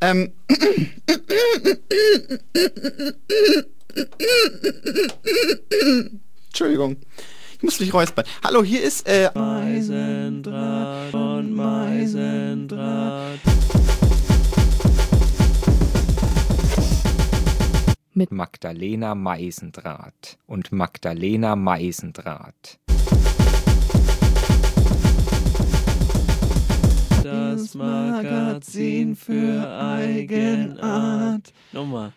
Entschuldigung. Ich muss mich räuspern. Hallo, hier ist Meisendraht und Meisendraht. Mit Magdalena Meisendraht und Magdalena Meisendraht. Das Magazin für Eigenart. Nochmal.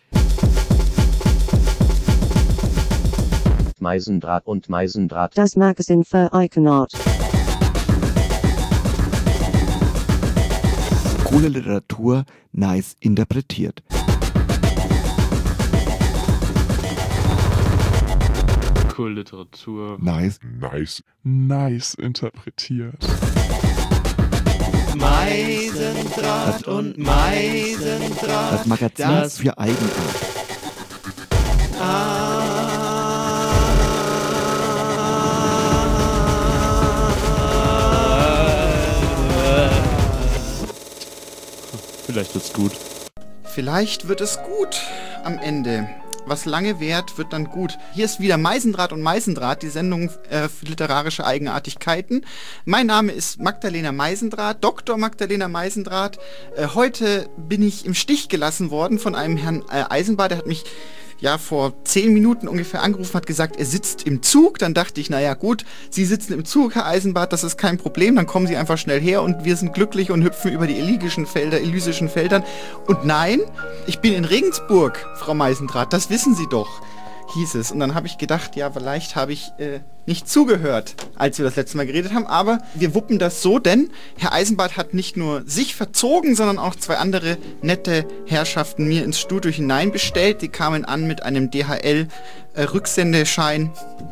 Meisendraht und Meisendraht. Das Magazin für Eigenart. Coole Literatur, nice interpretiert. Cool Literatur. Nice interpretiert. Meisendraht und Meisendraht. Das Magazin für Eigenart. Vielleicht wird's gut. Vielleicht wird es gut am Ende. Was lange währt, wird dann gut. Hier ist wieder Meisendraht und Meisendraht, die Sendung für literarische Eigenartigkeiten. Mein Name ist Magdalena Meisendraht, Dr. Magdalena Meisendraht. Heute bin ich im Stich gelassen worden von einem Herrn Eisenbart, der hat mich vor 10 Minuten ungefähr angerufen, hat gesagt, er sitzt im Zug. Dann dachte ich, naja gut, Sie sitzen im Zug, Herr Eisenbart, das ist kein Problem, dann kommen Sie einfach schnell her und wir sind glücklich und hüpfen über die elysischen Feldern. Und nein, ich bin in Regensburg, Frau Meisendraht, das wissen Sie doch, hieß es. Und dann habe ich gedacht, ja, vielleicht habe ich nicht zugehört, als wir das letzte Mal geredet haben, aber wir wuppen das so, denn Herr Eisenbart hat nicht nur sich verzogen, sondern auch 2 andere nette Herrschaften mir ins Studio hineinbestellt. Die kamen an mit einem DHL-Rücksendeschein.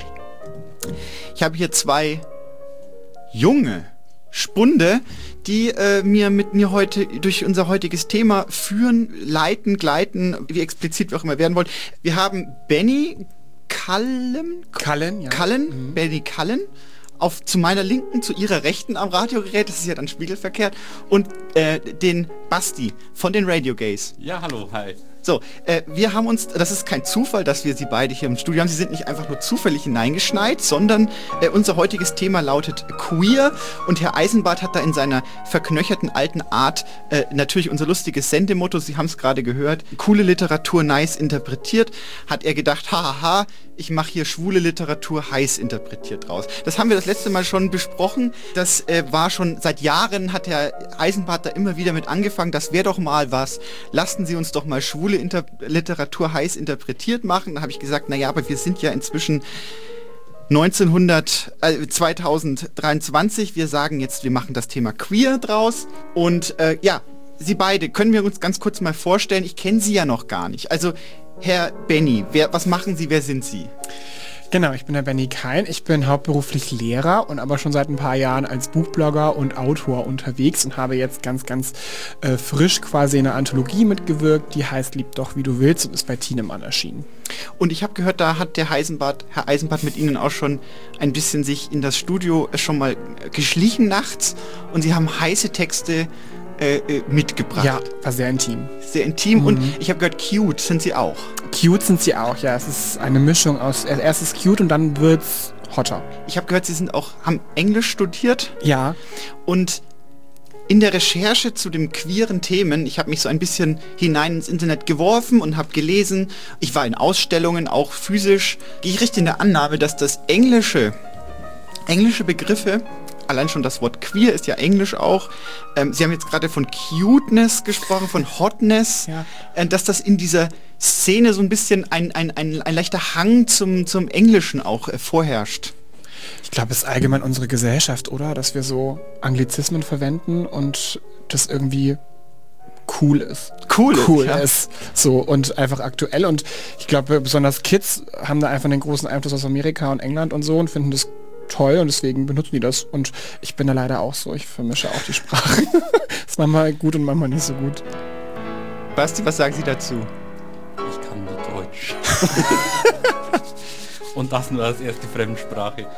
Ich habe hier 2 junge Spunde, die mit mir heute durch unser heutiges Thema führen, leiten, gleiten, wie explizit wir auch immer werden wollen. Wir haben Benny Cullen, Benny Cullen, zu meiner Linken, zu ihrer Rechten am Radiogerät, das ist ja dann spiegelverkehrt, und den Basti von den Radio Gays. Ja, hallo, hi. So, wir haben uns, das ist kein Zufall, dass wir sie beide hier im Studio haben. Sie sind nicht einfach nur zufällig hineingeschneit, sondern unser heutiges Thema lautet Queer. Und Herr Eisenbart hat da in seiner verknöcherten alten Art natürlich unser lustiges Sendemotto, Sie haben es gerade gehört, coole Literatur nice interpretiert, hat er gedacht, hahaha, ich mache hier schwule Literatur heiß interpretiert draus. Das haben wir das letzte Mal schon besprochen. Das war schon seit Jahren, hat Herr Eisenbart da immer wieder mit angefangen. Das wäre doch mal was. Lassen Sie uns doch mal schwule Literatur heiß interpretiert machen. Da habe ich gesagt, naja, aber wir sind ja inzwischen 2023. Wir sagen jetzt, wir machen das Thema Queer draus. Und Sie beide, können wir uns ganz kurz mal vorstellen? Ich kenne Sie ja noch gar nicht. Also Herr Benny, was machen Sie, wer sind Sie? Genau, ich bin der Benny Kein. Ich bin hauptberuflich Lehrer und aber schon seit ein paar Jahren als Buchblogger und Autor unterwegs und habe jetzt ganz frisch quasi in einer Anthologie mitgewirkt, die heißt Lieb doch wie du willst und ist bei Thienemann erschienen. Und ich habe gehört, da hat Herr Eisenbart mit Ihnen auch schon ein bisschen sich in das Studio schon mal geschlichen nachts und Sie haben heiße Texte mitgebracht. Ja, war sehr intim. Sehr intim und ich habe gehört, cute sind Sie auch. Cute sind sie auch, ja. Es ist eine Mischung aus, erst ist cute und dann wird's hotter. Ich habe gehört, Sie haben Englisch studiert. Ja. Und in der Recherche zu den queeren Themen, ich habe mich so ein bisschen hinein ins Internet geworfen und habe gelesen, ich war in Ausstellungen, auch physisch, gehe ich richtig in der Annahme, dass das englische Begriffe, allein schon das Wort queer ist ja Englisch auch. Sie haben jetzt gerade von Cuteness gesprochen, von Hotness, ja. Dass das in dieser Szene so ein bisschen ein leichter Hang zum Englischen auch vorherrscht. Ich glaube, es ist allgemein unsere Gesellschaft, oder? Dass wir so Anglizismen verwenden und das irgendwie cool ist. Cool ja. Ist. So, und einfach aktuell. Und ich glaube, besonders Kids haben da einfach den großen Einfluss aus Amerika und England und so und finden das toll und deswegen benutzen die das. Und ich bin da leider auch so. Ich vermische auch die Sprachen. Ist manchmal gut und manchmal nicht so gut. Basti, was sagen Sie dazu? Ich kann nur Deutsch. Und das nur als erste Fremdsprache.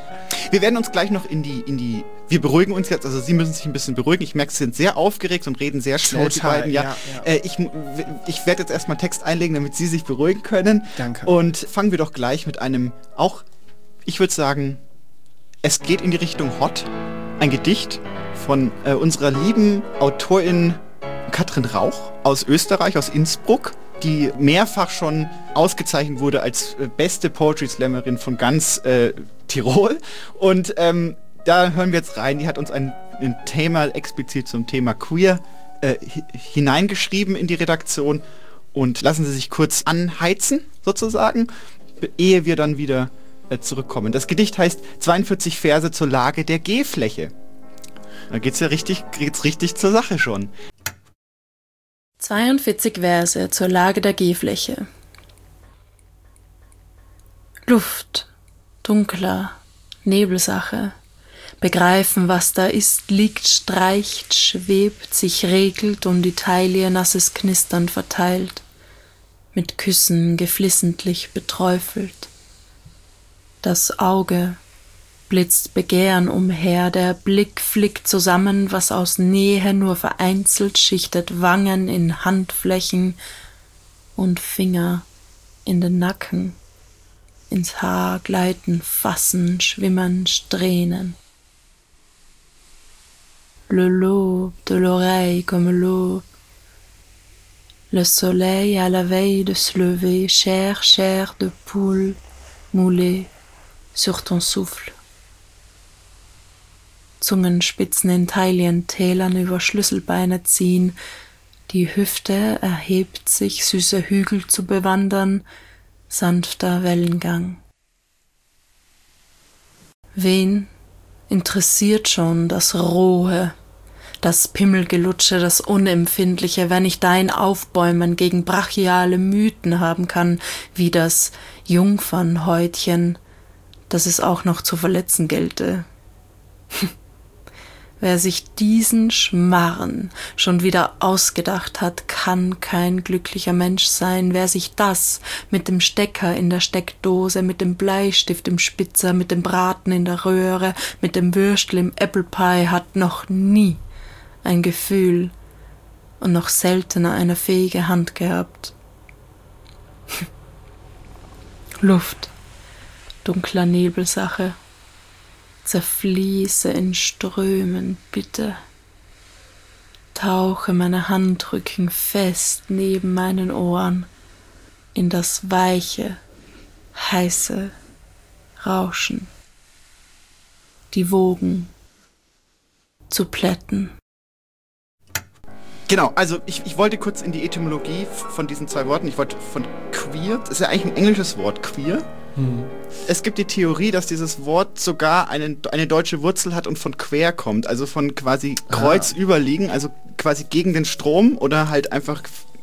Wir werden uns gleich noch in die wir beruhigen uns jetzt, also Sie müssen sich ein bisschen beruhigen. Ich merke, Sie sind sehr aufgeregt und reden sehr schnell, die beiden. Ja. Ich werde jetzt erstmal Text einlegen, damit Sie sich beruhigen können. Danke. Und fangen wir doch gleich mit einem, auch, ich würde sagen, es geht in die Richtung Hot. Ein Gedicht von unserer lieben Autorin Katrin Rauch aus Österreich, aus Innsbruck, die mehrfach schon ausgezeichnet wurde als beste Poetry Slammerin von ganz Tirol. Und da hören wir jetzt rein. Die hat uns ein Thema explizit zum Thema Queer hineingeschrieben in die Redaktion. Und lassen Sie sich kurz anheizen, sozusagen, ehe wir dann wieder zurückkommen. Das Gedicht heißt 42 Verse zur Lage der G-Fläche. Da geht's richtig zur Sache schon. 42 Verse zur Lage der G-Fläche. Luft, dunkler, Nebelsache. Begreifen, was da ist, liegt, streicht, schwebt, sich regelt um die Taille nasses Knistern verteilt, mit Küssen geflissentlich beträufelt. Das Auge blitzt Begehren umher, der Blick flickt zusammen, was aus Nähe nur vereinzelt schichtet, Wangen in Handflächen und Finger in den Nacken, ins Haar gleiten, fassen, schwimmen, strähnen. Le l'aube de l'oreille comme l'aube, le soleil à la veille de se lever, chair de poule moulée sur ton souffle. Zungenspitzen in Taillentälern über Schlüsselbeine ziehen, die Hüfte erhebt sich, süße Hügel zu bewandern, sanfter Wellengang. Wen interessiert schon das Rohe, das Pimmelgelutsche, das Unempfindliche, wenn ich dein Aufbäumen gegen brachiale Mythen haben kann, wie das Jungfernhäutchen, das es auch noch zu verletzen gelte. Wer sich diesen Schmarren schon wieder ausgedacht hat, kann kein glücklicher Mensch sein. Wer sich das mit dem Stecker in der Steckdose, mit dem Bleistift im Spitzer, mit dem Braten in der Röhre, mit dem Würstel im Apple Pie, hat noch nie ein Gefühl und noch seltener eine fähige Hand gehabt. Luft, dunkler Nebelsache. Zerfließe in Strömen, bitte. Tauche meine Handrücken fest neben meinen Ohren in das weiche, heiße Rauschen. Die Wogen zu plätten. Genau, also ich wollte kurz in die Etymologie von diesen zwei Worten. Ich wollte von queer, das ist ja eigentlich ein englisches Wort, queer. Es gibt die Theorie, dass dieses Wort sogar eine deutsche Wurzel hat und von quer kommt, also von quasi kreuzüberliegen, also quasi gegen den Strom oder halt einfach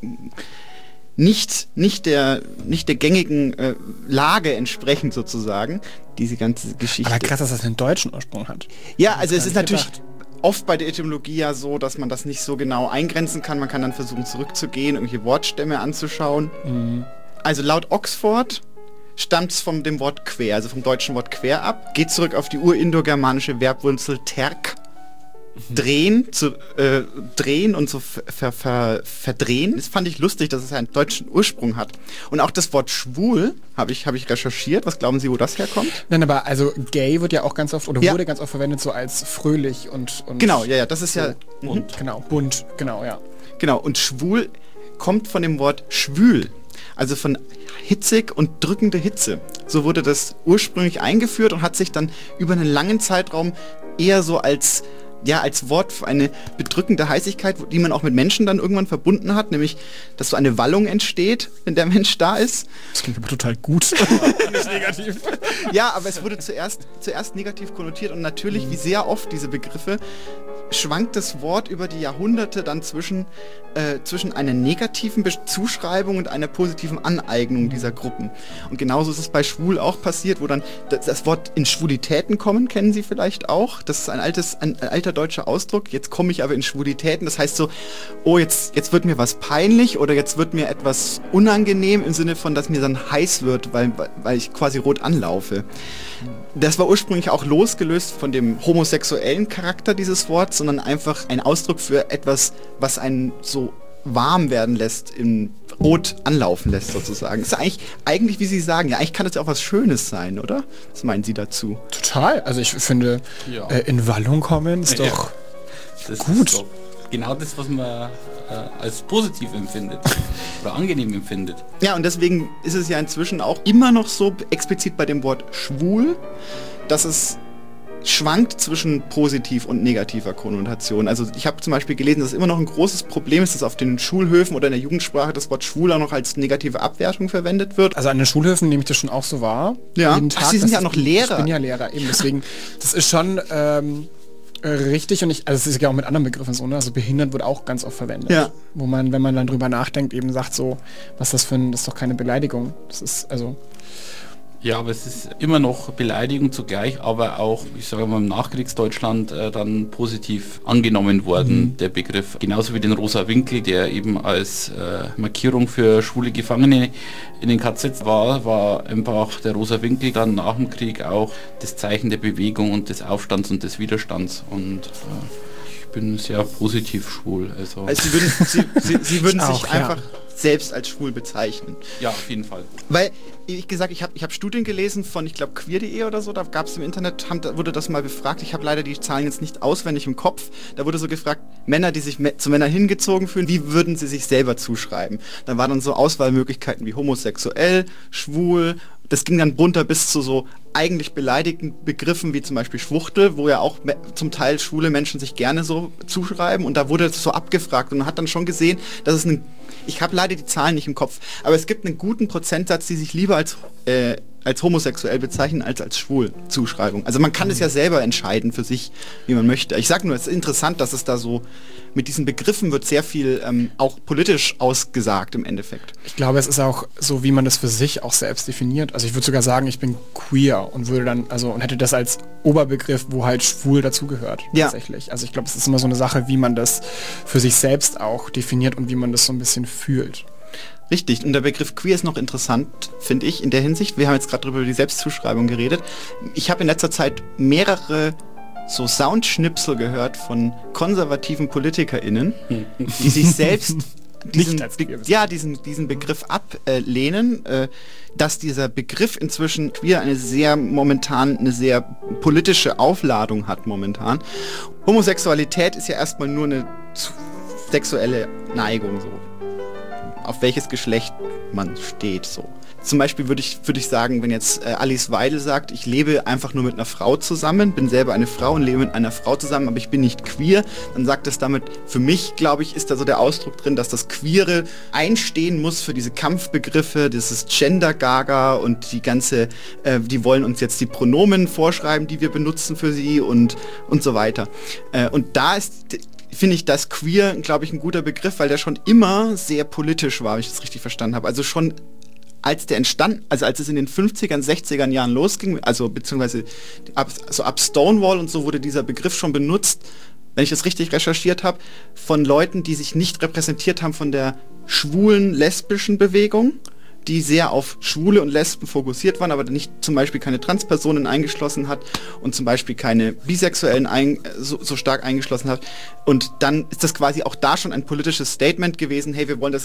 nicht der gängigen Lage entsprechend sozusagen, diese ganze Geschichte. Aber krass, dass das einen deutschen Ursprung hat. Ja, also es ist natürlich oft bei der Etymologie ja so, dass man das nicht so genau eingrenzen kann. Man kann dann versuchen zurückzugehen, irgendwelche Wortstämme anzuschauen. Also laut Oxford stammt es von dem Wort quer, also vom deutschen Wort quer ab, geht zurück auf die urindogermanische Verbwurzel terk, drehen und so verdrehen. Das fand ich lustig, dass es einen deutschen Ursprung hat. Und auch das Wort schwul habe ich recherchiert. Was glauben Sie, wo das herkommt? Nein, aber also gay wird ja auch ganz oft, oder wurde ganz oft verwendet so als fröhlich und genau, ja, das ist so, ja... Bunt. Genau, bunt, genau, ja. Genau, und schwul kommt von dem Wort schwül. Also von hitzig und drückende Hitze. So wurde das ursprünglich eingeführt und hat sich dann über einen langen Zeitraum eher so als Wort für eine bedrückende Heißigkeit, die man auch mit Menschen dann irgendwann verbunden hat, nämlich, dass so eine Wallung entsteht, wenn der Mensch da ist. Das klingt aber total gut. Nicht negativ. Ja, aber es wurde zuerst negativ konnotiert und natürlich, wie sehr oft diese Begriffe, schwankt das Wort über die Jahrhunderte dann zwischen einer negativen Zuschreibung und einer positiven Aneignung dieser Gruppen. Und genauso ist es bei schwul auch passiert, wo dann das Wort in Schwulitäten kommen, kennen Sie vielleicht auch. Das ist ein alter deutscher Ausdruck. Jetzt komme ich aber in Schwulitäten. Das heißt so, oh, jetzt wird mir was peinlich oder jetzt wird mir etwas unangenehm im Sinne von, dass mir dann heiß wird, weil ich quasi rot anlaufe. das war ursprünglich auch losgelöst von dem homosexuellen Charakter dieses Wortes, sondern einfach ein Ausdruck für etwas, was einen so warm werden lässt, in Rot anlaufen lässt sozusagen. Das ist eigentlich, wie Sie sagen, ja, eigentlich kann das ja auch was Schönes sein, oder? Was meinen Sie dazu? Total. Also ich finde, in Wallung kommen ist doch das gut. Ist doch genau das, was man als positiv empfindet oder angenehm empfindet. Ja, und deswegen ist es ja inzwischen auch immer noch so explizit bei dem Wort schwul, dass es schwankt zwischen positiv und negativer Konnotation. Also ich habe zum Beispiel gelesen, dass es immer noch ein großes Problem ist, dass auf den Schulhöfen oder in der Jugendsprache das Wort schwul auch noch als negative Abwertung verwendet wird. Also an den Schulhöfen nehme ich das schon auch so wahr. Ja, Jeden Tag, Sie sind ja noch Lehrer. Ich bin ja Lehrer, eben deswegen, das ist schon richtig, und also es ist ja auch mit anderen Begriffen so, ne? Also behindert wird auch ganz oft verwendet. Ja. Wo man, wenn man dann drüber nachdenkt, eben sagt so, was das ist doch keine Beleidigung. Das ist, also... Ja, aber es ist immer noch Beleidigung zugleich, aber auch, ich sage mal, im Nachkriegsdeutschland dann positiv angenommen worden, der Begriff. Genauso wie den Rosa Winkel, der eben als Markierung für schwule Gefangene in den KZs war einfach der Rosa Winkel dann nach dem Krieg auch das Zeichen der Bewegung und des Aufstands und des Widerstands. Und ich bin sehr positiv schwul. Also Sie würden auch, sich einfach selbst als schwul bezeichnen. ja, auf jeden Fall. Weil, wie gesagt, ich hab Studien gelesen von, ich glaube, queer.de oder so, da gab es im Internet, wurde das mal befragt, ich habe leider die Zahlen jetzt nicht auswendig im Kopf, da wurde so gefragt, Männer, die sich zu Männern hingezogen fühlen, wie würden sie sich selber zuschreiben? Dann waren dann so Auswahlmöglichkeiten wie homosexuell, schwul, das ging dann runter bis zu so eigentlich beleidigten Begriffen wie zum Beispiel Schwuchtel, wo ja auch zum Teil schwule Menschen sich gerne so zuschreiben, und da wurde es so abgefragt und man hat dann schon gesehen, dass es ich habe leider die Zahlen nicht im Kopf, aber es gibt einen guten Prozentsatz, die sich lieber als homosexuell bezeichnen als schwul Zuschreibung. Also man kann es ja selber entscheiden für sich, wie man möchte. Ich sage nur, es ist interessant, dass es da so, mit diesen Begriffen wird sehr viel auch politisch ausgesagt im Endeffekt. Ich glaube, es ist auch so, wie man das für sich auch selbst definiert. Also ich würde sogar sagen, ich bin queer und würde dann, und hätte das als Oberbegriff, wo halt schwul dazugehört. Ja. Tatsächlich. Also ich glaube, es ist immer so eine Sache, wie man das für sich selbst auch definiert und wie man das so ein bisschen fühlt. Richtig, und der Begriff queer ist noch interessant, finde ich, in der Hinsicht. Wir haben jetzt gerade über die Selbstzuschreibung geredet. Ich habe in letzter Zeit mehrere so Soundschnipsel gehört von konservativen PolitikerInnen, die sich selbst diesen Begriff ablehnen, dass dieser Begriff inzwischen queer eine sehr politische Aufladung hat momentan. Homosexualität ist ja erstmal nur eine sexuelle Neigung, so. Auf welches Geschlecht man steht, so. Zum Beispiel würde ich sagen, wenn jetzt Alice Weidel sagt, ich lebe einfach nur mit einer Frau zusammen, bin selber eine Frau und lebe mit einer Frau zusammen, aber ich bin nicht queer, dann sagt es damit, für mich, glaube ich, ist da so der Ausdruck drin, dass das Queere einstehen muss für diese Kampfbegriffe, dieses Gender-Gaga und die wollen uns jetzt die Pronomen vorschreiben, die wir benutzen für sie und so weiter. Und da finde ich das queer, glaube ich, ein guter Begriff, weil der schon immer sehr politisch war, wenn ich das richtig verstanden habe. Also schon als es in den 50ern, 60ern Jahren losging, also beziehungsweise ab Stonewall und so wurde dieser Begriff schon benutzt, wenn ich das richtig recherchiert habe, von Leuten, die sich nicht repräsentiert haben von der schwulen, lesbischen Bewegung, die sehr auf Schwule und Lesben fokussiert waren, aber nicht zum Beispiel keine Transpersonen eingeschlossen hat und zum Beispiel keine Bisexuellen so stark eingeschlossen hat. Und dann ist das quasi auch da schon ein politisches Statement gewesen, hey, wir wollen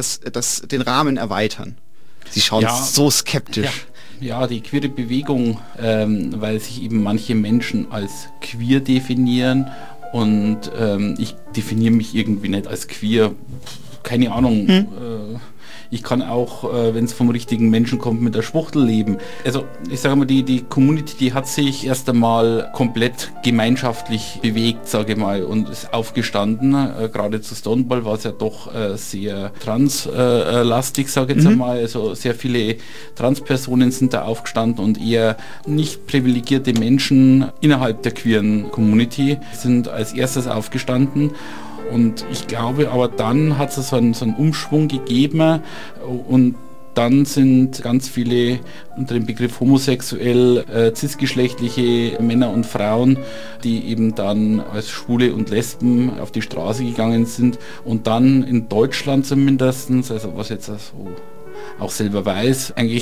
den Rahmen erweitern. Sie schauen so skeptisch. Ja, die queere Bewegung, weil sich eben manche Menschen als queer definieren und ich definiere mich irgendwie nicht als queer. Keine Ahnung. Ich kann auch, wenn es vom richtigen Menschen kommt, mit der Schwuchtel leben. Also ich sage mal, die Community, die hat sich erst einmal komplett gemeinschaftlich bewegt, sage ich mal, und ist aufgestanden. Gerade zu Stonewall war es ja doch sehr translastig, sage ich jetzt einmal. Also sehr viele Transpersonen sind da aufgestanden und eher nicht privilegierte Menschen innerhalb der queeren Community sind als erstes aufgestanden. Und ich glaube, aber dann hat es so einen Umschwung gegeben und dann sind ganz viele unter dem Begriff homosexuell, cisgeschlechtliche Männer und Frauen, die eben dann als Schwule und Lesben auf die Straße gegangen sind und dann in Deutschland zumindest, also was jetzt also auch selber weiß, eigentlich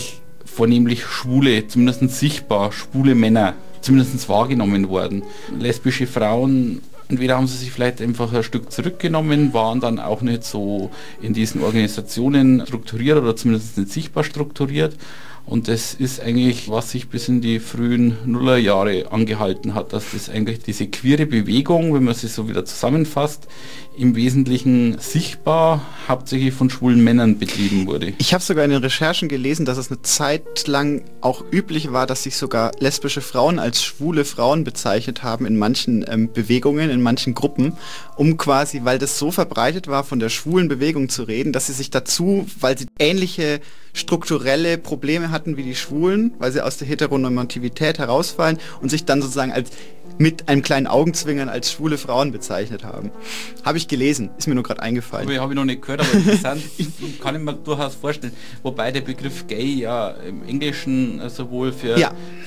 vornehmlich schwule, zumindest sichtbar schwule Männer, zumindest wahrgenommen worden. Lesbische Frauen, entweder haben sie sich vielleicht einfach ein Stück zurückgenommen, waren dann auch nicht so in diesen Organisationen strukturiert oder zumindest nicht sichtbar strukturiert. Und das ist eigentlich, was sich bis in die frühen Nullerjahre angehalten hat, dass das eigentlich diese queere Bewegung, wenn man sie so wieder zusammenfasst, im Wesentlichen sichtbar hauptsächlich von schwulen Männern betrieben wurde. Ich habe sogar in den Recherchen gelesen, dass es eine Zeit lang auch üblich war, dass sich sogar lesbische Frauen als schwule Frauen bezeichnet haben in manchen Bewegungen, in manchen Gruppen, um quasi, weil das so verbreitet war, von der schwulen Bewegung zu reden, dass sie sich dazu, weil sie ähnliche strukturelle Probleme hatten wie die Schwulen, weil sie aus der Heteronormativität herausfallen und sich dann sozusagen als mit einem kleinen Augenzwinkern als schwule Frauen bezeichnet haben. Habe ich gelesen, ist mir nur gerade eingefallen. Habe ich noch nicht gehört, aber interessant, kann ich mir durchaus vorstellen. Wobei der Begriff gay ja im Englischen sowohl für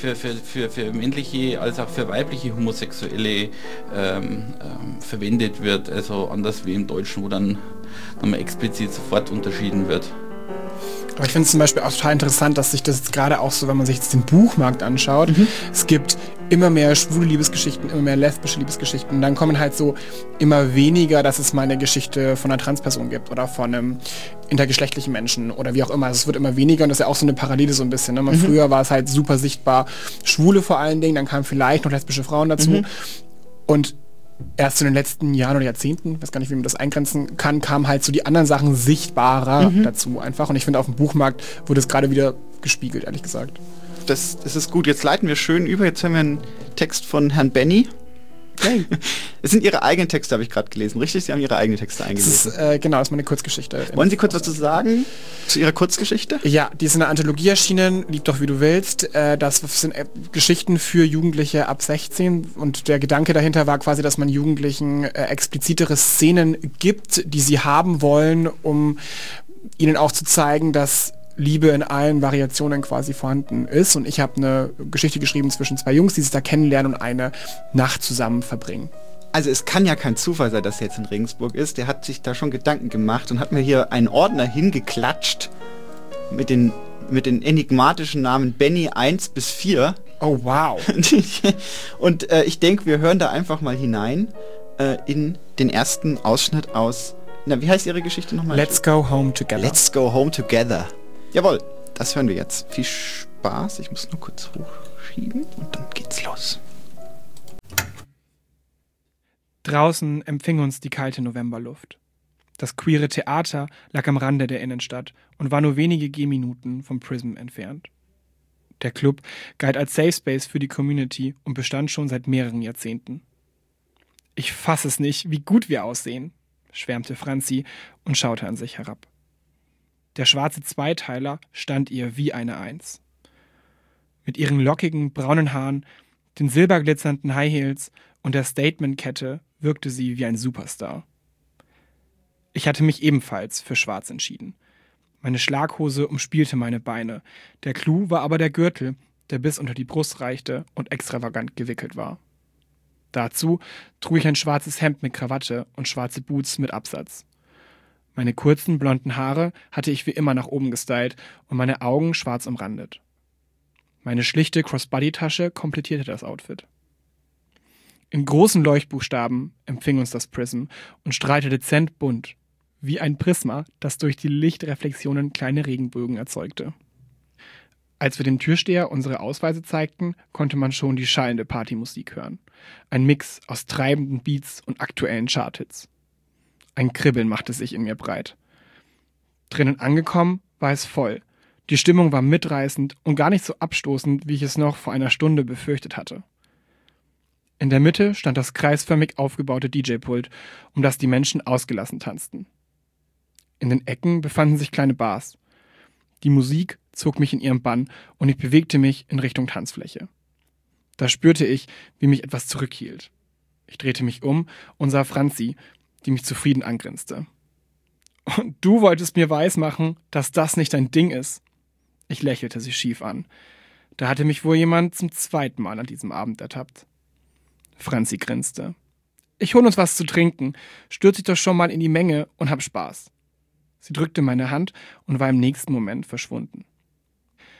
männliche als auch für weibliche Homosexuelle verwendet wird, also anders wie im Deutschen, wo dann nochmal explizit sofort unterschieden wird. Aber ich finde es zum Beispiel auch total interessant, dass sich das jetzt gerade auch so, wenn man sich jetzt den Buchmarkt anschaut, es gibt immer mehr schwule Liebesgeschichten, immer mehr lesbische Liebesgeschichten. Und dann kommen halt so immer weniger, dass es mal eine Geschichte von einer Transperson gibt oder von einem intergeschlechtlichen Menschen oder wie auch immer. Also es wird immer weniger und das ist ja auch so eine Parallele so ein bisschen. Ne? Früher war es halt super sichtbar Schwule vor allen Dingen, dann kamen vielleicht noch lesbische Frauen dazu. Und erst in den letzten Jahren oder Jahrzehnten, ich weiß gar nicht, wie man das eingrenzen kann, kamen halt so die anderen Sachen sichtbarer dazu einfach. Und ich finde, auf dem Buchmarkt wurde es gerade wieder gespiegelt, ehrlich gesagt. Das ist gut. Jetzt leiten wir schön über. Jetzt haben wir einen Text von Herrn Benny. Okay. Es sind Ihre eigenen Texte, habe ich gerade gelesen, richtig? Sie haben Ihre eigenen Texte eingelesen. Genau, das ist meine Kurzgeschichte. Wollen Sie kurz was zu sagen zu Ihrer Kurzgeschichte? Ja, die ist in der Anthologie erschienen, Lieb doch wie du willst. Das sind Geschichten für Jugendliche ab 16 und der Gedanke dahinter war quasi, dass man Jugendlichen explizitere Szenen gibt, die sie haben wollen, um ihnen auch zu zeigen, dass Liebe in allen Variationen quasi vorhanden ist. Und ich habe eine Geschichte geschrieben zwischen zwei Jungs, die sich da kennenlernen und eine Nacht zusammen verbringen. Also es kann ja kein Zufall sein, dass er jetzt in Regensburg ist. Der hat sich da schon Gedanken gemacht und hat mir hier einen Ordner hingeklatscht mit den enigmatischen Namen Benny 1 bis 4. Oh, wow. Und ich denke, wir hören da einfach mal hinein in den ersten Ausschnitt aus... Na, wie heißt Ihre Geschichte nochmal? Let's Go Home Together. Let's Go Home Together. Jawohl, das hören wir jetzt. Viel Spaß. Ich muss nur kurz hochschieben und dann geht's los. Draußen empfing uns die kalte Novemberluft. Das queere Theater lag am Rande der Innenstadt und war nur wenige Gehminuten vom Prism entfernt. Der Club galt als Safe Space für die Community und bestand schon seit mehreren Jahrzehnten. Ich fasse es nicht, wie gut wir aussehen, schwärmte Franzi und schaute an sich herab. Der schwarze Zweiteiler stand ihr wie eine Eins. Mit ihren lockigen, braunen Haaren, den silberglitzernden High Heels und der Statement-Kette wirkte sie wie ein Superstar. Ich hatte mich ebenfalls für schwarz entschieden. Meine Schlaghose umspielte meine Beine. Der Clou war aber der Gürtel, der bis unter die Brust reichte und extravagant gewickelt war. Dazu trug ich ein schwarzes Hemd mit Krawatte und schwarze Boots mit Absatz. Meine kurzen, blonden Haare hatte ich wie immer nach oben gestylt und meine Augen schwarz umrandet. Meine schlichte Crossbody-Tasche komplettierte das Outfit. In großen Leuchtbuchstaben empfing uns das Prism und strahlte dezent bunt, wie ein Prisma, das durch die Lichtreflexionen kleine Regenbögen erzeugte. Als wir dem Türsteher unsere Ausweise zeigten, konnte man schon die schallende Partymusik hören. Ein Mix aus treibenden Beats und aktuellen Charthits. Ein Kribbeln machte sich in mir breit. Drinnen angekommen war es voll. Die Stimmung war mitreißend und gar nicht so abstoßend, wie ich es noch vor einer Stunde befürchtet hatte. In der Mitte stand das kreisförmig aufgebaute DJ-Pult, um das die Menschen ausgelassen tanzten. In den Ecken befanden sich kleine Bars. Die Musik zog mich in ihren Bann und ich bewegte mich in Richtung Tanzfläche. Da spürte ich, wie mich etwas zurückhielt. Ich drehte mich um und sah Franzi, die mich zufrieden angrinste. Und du wolltest mir weismachen, dass das nicht dein Ding ist. Ich lächelte sie schief an. Da hatte mich wohl jemand zum zweiten Mal an diesem Abend ertappt. Franzi grinste. Ich hol uns was zu trinken, stürz dich doch schon mal in die Menge und hab Spaß. Sie drückte meine Hand und war im nächsten Moment verschwunden.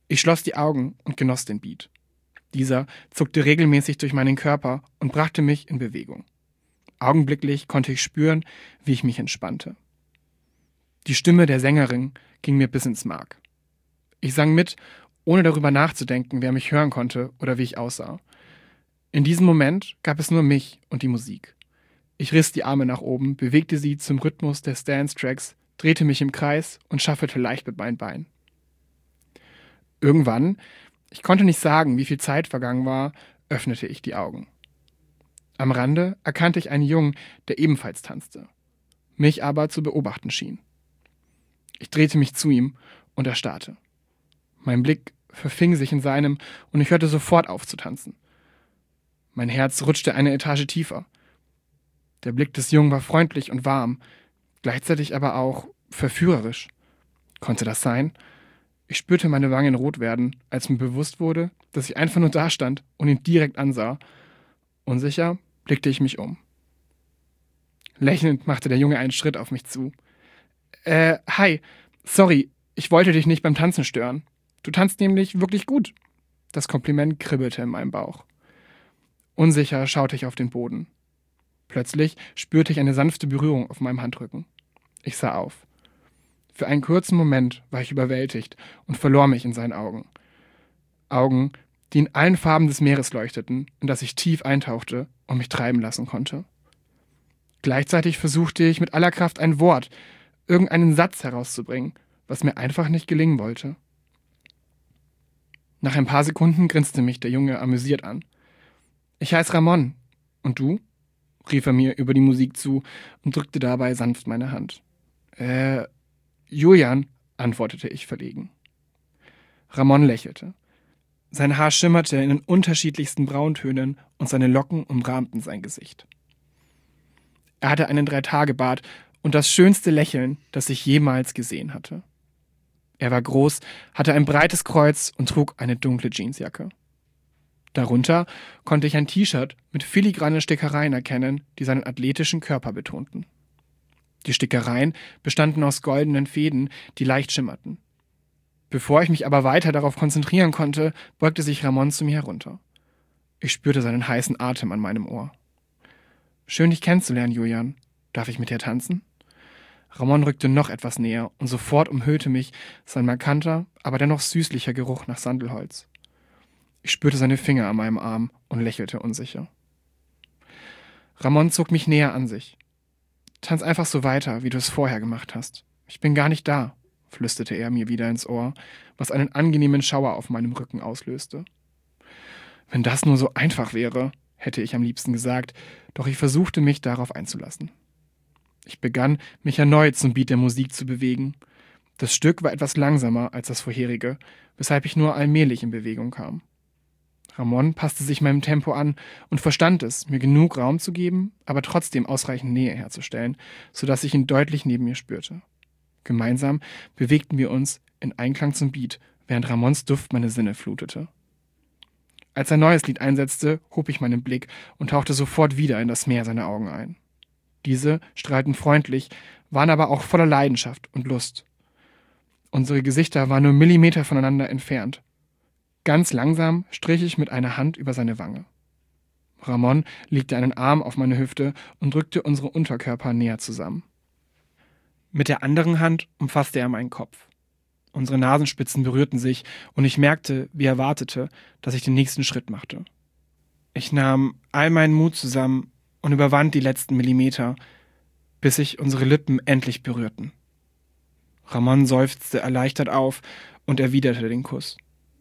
Ich schloss die Augen und genoss den Beat. Dieser zuckte regelmäßig durch meinen Körper und brachte mich in Bewegung. Augenblicklich konnte ich spüren, wie ich mich entspannte. Die Stimme der Sängerin ging mir bis ins Mark. Ich sang mit, ohne darüber nachzudenken, wer mich hören konnte oder wie ich aussah. In diesem Moment gab es nur mich und die Musik. Ich riss die Arme nach oben, bewegte sie zum Rhythmus des Dance-Tracks, drehte mich im Kreis und schaffelte leicht mit meinen Beinen. Irgendwann, ich konnte nicht sagen, wie viel Zeit vergangen war, öffnete ich die Augen. Am Rande erkannte ich einen Jungen, der ebenfalls tanzte, mich aber zu beobachten schien. Ich drehte mich zu ihm und erstarrte. Mein Blick verfing sich in seinem und ich hörte sofort auf zu tanzen. Mein Herz rutschte eine Etage tiefer. Der Blick des Jungen war freundlich und warm, gleichzeitig aber auch verführerisch. Konnte das sein? Ich spürte meine Wangen rot werden, als mir bewusst wurde, dass ich einfach nur dastand und ihn direkt ansah. Unsicher blickte ich mich um. Lächelnd machte der Junge einen Schritt auf mich zu. Hi, sorry, ich wollte dich nicht beim Tanzen stören. Du tanzt nämlich wirklich gut. Das Kompliment kribbelte in meinem Bauch. Unsicher schaute ich auf den Boden. Plötzlich spürte ich eine sanfte Berührung auf meinem Handrücken. Ich sah auf. Für einen kurzen Moment war ich überwältigt und verlor mich in seinen Augen. Augen, die in allen Farben des Meeres leuchteten, in das ich tief eintauchte und mich treiben lassen konnte. Gleichzeitig versuchte ich mit aller Kraft ein Wort, irgendeinen Satz herauszubringen, was mir einfach nicht gelingen wollte. Nach ein paar Sekunden grinste mich der Junge amüsiert an. Ich heiße Ramon. Und du? Rief er mir über die Musik zu und drückte dabei sanft meine Hand. Julian, antwortete ich verlegen. Ramon lächelte. Sein Haar schimmerte in den unterschiedlichsten Brauntönen und seine Locken umrahmten sein Gesicht. Er hatte einen 3-Tage-Bart und das schönste Lächeln, das ich jemals gesehen hatte. Er war groß, hatte ein breites Kreuz und trug eine dunkle Jeansjacke. Darunter konnte ich ein T-Shirt mit filigranen Stickereien erkennen, die seinen athletischen Körper betonten. Die Stickereien bestanden aus goldenen Fäden, die leicht schimmerten. Bevor ich mich aber weiter darauf konzentrieren konnte, beugte sich Ramon zu mir herunter. Ich spürte seinen heißen Atem an meinem Ohr. Schön, dich kennenzulernen, Julian. Darf ich mit dir tanzen? Ramon rückte noch etwas näher und sofort umhüllte mich sein markanter, aber dennoch süßlicher Geruch nach Sandelholz. Ich spürte seine Finger an meinem Arm und lächelte unsicher. Ramon zog mich näher an sich. Tanz einfach so weiter, wie du es vorher gemacht hast. Ich bin gar nicht da, flüsterte er mir wieder ins Ohr, was einen angenehmen Schauer auf meinem Rücken auslöste. Wenn das nur so einfach wäre, hätte ich am liebsten gesagt, doch ich versuchte mich darauf einzulassen. Ich begann, mich erneut zum Beat der Musik zu bewegen. Das Stück war etwas langsamer als das vorherige, weshalb ich nur allmählich in Bewegung kam. Ramon passte sich meinem Tempo an und verstand es, mir genug Raum zu geben, aber trotzdem ausreichend Nähe herzustellen, sodass ich ihn deutlich neben mir spürte. Gemeinsam bewegten wir uns in Einklang zum Beat, während Ramons Duft meine Sinne flutete. Als ein neues Lied einsetzte, hob ich meinen Blick und tauchte sofort wieder in das Meer seiner Augen ein. Diese strahlten freundlich, waren aber auch voller Leidenschaft und Lust. Unsere Gesichter waren nur Millimeter voneinander entfernt. Ganz langsam strich ich mit einer Hand über seine Wange. Ramon legte einen Arm auf meine Hüfte und drückte unsere Unterkörper näher zusammen. Mit der anderen Hand umfasste er meinen Kopf. Unsere Nasenspitzen berührten sich und ich merkte, wie er wartete, dass ich den nächsten Schritt machte. Ich nahm all meinen Mut zusammen und überwand die letzten Millimeter, bis sich unsere Lippen endlich berührten. Ramon seufzte erleichtert auf und erwiderte den Kuss.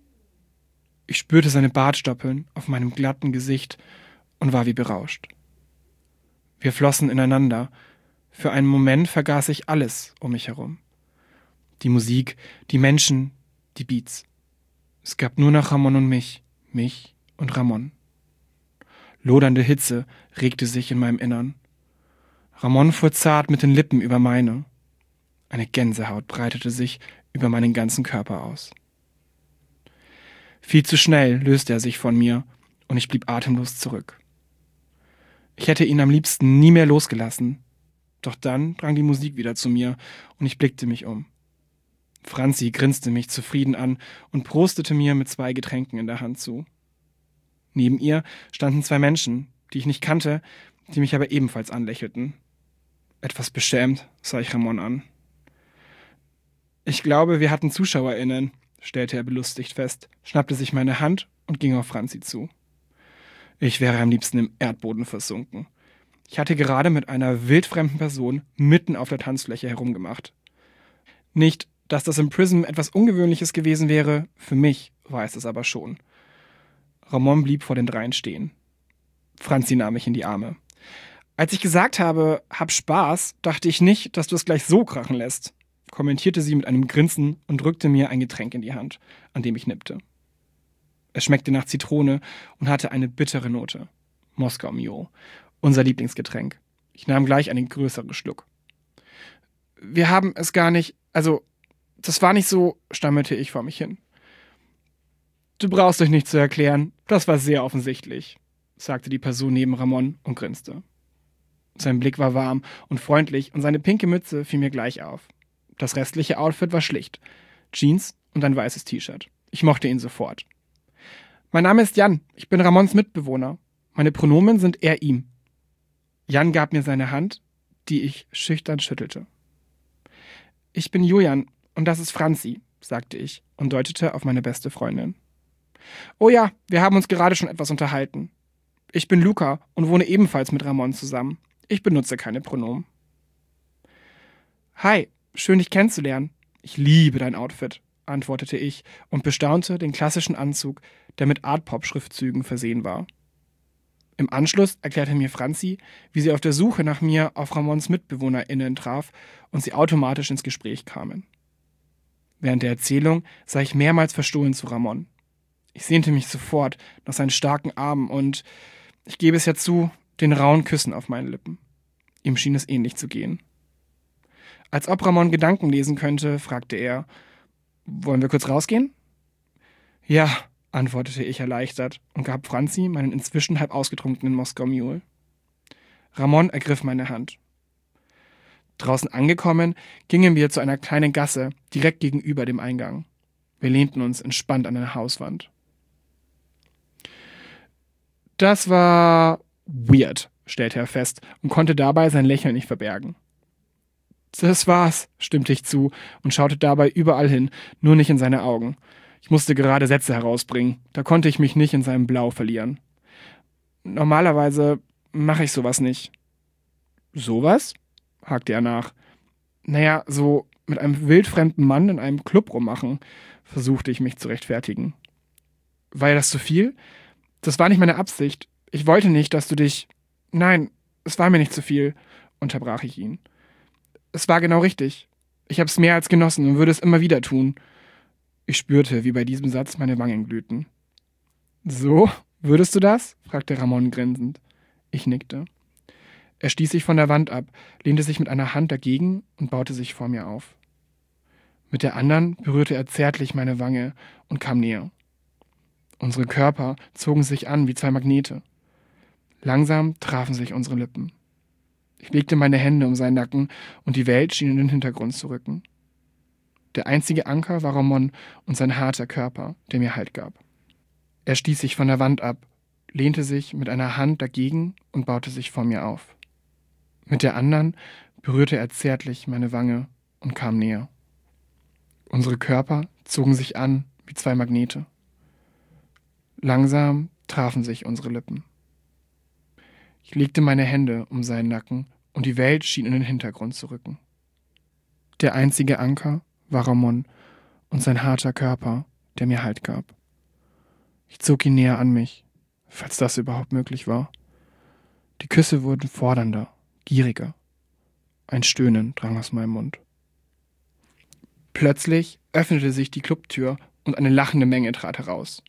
Ich spürte seine Bartstoppeln auf meinem glatten Gesicht und war wie berauscht. Wir flossen ineinander. Für einen Moment vergaß ich alles um mich herum. Die Musik, die Menschen, die Beats. Es gab nur noch Ramon und mich und Ramon. Lodernde Hitze regte sich in meinem Innern. Ramon fuhr zart mit den Lippen über meine. Eine Gänsehaut breitete sich über meinen ganzen Körper aus. Viel zu schnell löste er sich von mir und ich blieb atemlos zurück. Ich hätte ihn am liebsten nie mehr losgelassen, doch dann drang die Musik wieder zu mir und ich blickte mich um. Franzi grinste mich zufrieden an und prostete mir mit 2 Getränken in der Hand zu. Neben ihr standen 2 Menschen, die ich nicht kannte, die mich aber ebenfalls anlächelten. Etwas beschämt sah ich Ramon an. Ich glaube, wir hatten ZuschauerInnen, stellte er belustigt fest, schnappte sich meine Hand und ging auf Franzi zu. Ich wäre am liebsten im Erdboden versunken. Ich hatte gerade mit einer wildfremden Person mitten auf der Tanzfläche herumgemacht. Nicht, dass das im Prism etwas Ungewöhnliches gewesen wäre, für mich war es aber schon. Ramon blieb vor den 3 stehen. Franzi nahm mich in die Arme. Als ich gesagt habe, hab Spaß, dachte ich nicht, dass du es gleich so krachen lässt, kommentierte sie mit einem Grinsen und drückte mir ein Getränk in die Hand, an dem ich nippte. Es schmeckte nach Zitrone und hatte eine bittere Note. Moskau Mule, unser Lieblingsgetränk. Ich nahm gleich einen größeren Schluck. Wir haben es gar nicht, das war nicht so, stammelte ich vor mich hin. Du brauchst euch nicht zu erklären, das war sehr offensichtlich, sagte die Person neben Ramon und grinste. Sein Blick war warm und freundlich und seine pinke Mütze fiel mir gleich auf. Das restliche Outfit war schlicht. Jeans und ein weißes T-Shirt. Ich mochte ihn sofort. Mein Name ist Jan, ich bin Ramons Mitbewohner. Meine Pronomen sind er, ihm. Jan gab mir seine Hand, die ich schüchtern schüttelte. Ich bin Julian und das ist Franzi, sagte ich und deutete auf meine beste Freundin. Oh ja, wir haben uns gerade schon etwas unterhalten. Ich bin Luca und wohne ebenfalls mit Ramon zusammen. Ich benutze keine Pronomen. Hi, schön dich kennenzulernen. Ich liebe dein Outfit, antwortete ich und bestaunte den klassischen Anzug, der mit Art-Pop-Schriftzügen versehen war. Im Anschluss erklärte mir Franzi, wie sie auf der Suche nach mir auf Ramons MitbewohnerInnen traf und sie automatisch ins Gespräch kamen. Während der Erzählung sah ich mehrmals verstohlen zu Ramon. Ich sehnte mich sofort nach seinen starken Armen und, ich gebe es ja zu, den rauen Küssen auf meinen Lippen. Ihm schien es ähnlich zu gehen. Als ob Ramon Gedanken lesen könnte, fragte er, wollen wir kurz rausgehen? Ja, antwortete ich erleichtert und gab Franzi meinen inzwischen halb ausgetrunkenen Moskau Mule. Ramon ergriff meine Hand. Draußen angekommen, gingen wir zu einer kleinen Gasse direkt gegenüber dem Eingang. Wir lehnten uns entspannt an eine Hauswand. Das war weird, stellte er fest und konnte dabei sein Lächeln nicht verbergen. Das war's, stimmte ich zu und schaute dabei überall hin, nur nicht in seine Augen. Ich musste gerade Sätze herausbringen, da konnte ich mich nicht in seinem Blau verlieren. Normalerweise mache ich sowas nicht. Sowas? Hakte er nach. Naja, so mit einem wildfremden Mann in einem Club rummachen, versuchte ich mich zu rechtfertigen. War das zu viel? Das war nicht meine Absicht. Ich wollte nicht, dass du dich... Nein, es war mir nicht zu viel, unterbrach ich ihn. Es war genau richtig. Ich habe es mehr als genossen und würde es immer wieder tun. Ich spürte, wie bei diesem Satz meine Wangen glühten. So, würdest du das? Fragte Ramon grinsend. Ich nickte. Er stieß sich von der Wand ab, lehnte sich mit einer Hand dagegen und baute sich vor mir auf. Mit der anderen berührte er zärtlich meine Wange und kam näher. Unsere Körper zogen sich an wie 2 Magnete. Langsam trafen sich unsere Lippen. Ich legte meine Hände um seinen Nacken und die Welt schien in den Hintergrund zu rücken. Der einzige Anker war Ramon und sein harter Körper, der mir Halt gab. Er stieß sich von der Wand ab, lehnte sich mit einer Hand dagegen und baute sich vor mir auf. Mit der anderen berührte er zärtlich meine Wange und kam näher. Unsere Körper zogen sich an wie 2 Magnete. Langsam trafen sich unsere Lippen. Ich legte meine Hände um seinen Nacken und die Welt schien in den Hintergrund zu rücken. Der einzige Anker war Ramon und sein harter Körper, der mir Halt gab. Ich zog ihn näher an mich, falls das überhaupt möglich war. Die Küsse wurden fordernder, gieriger. Ein Stöhnen drang aus meinem Mund. Plötzlich öffnete sich die Clubtür und eine lachende Menge trat heraus.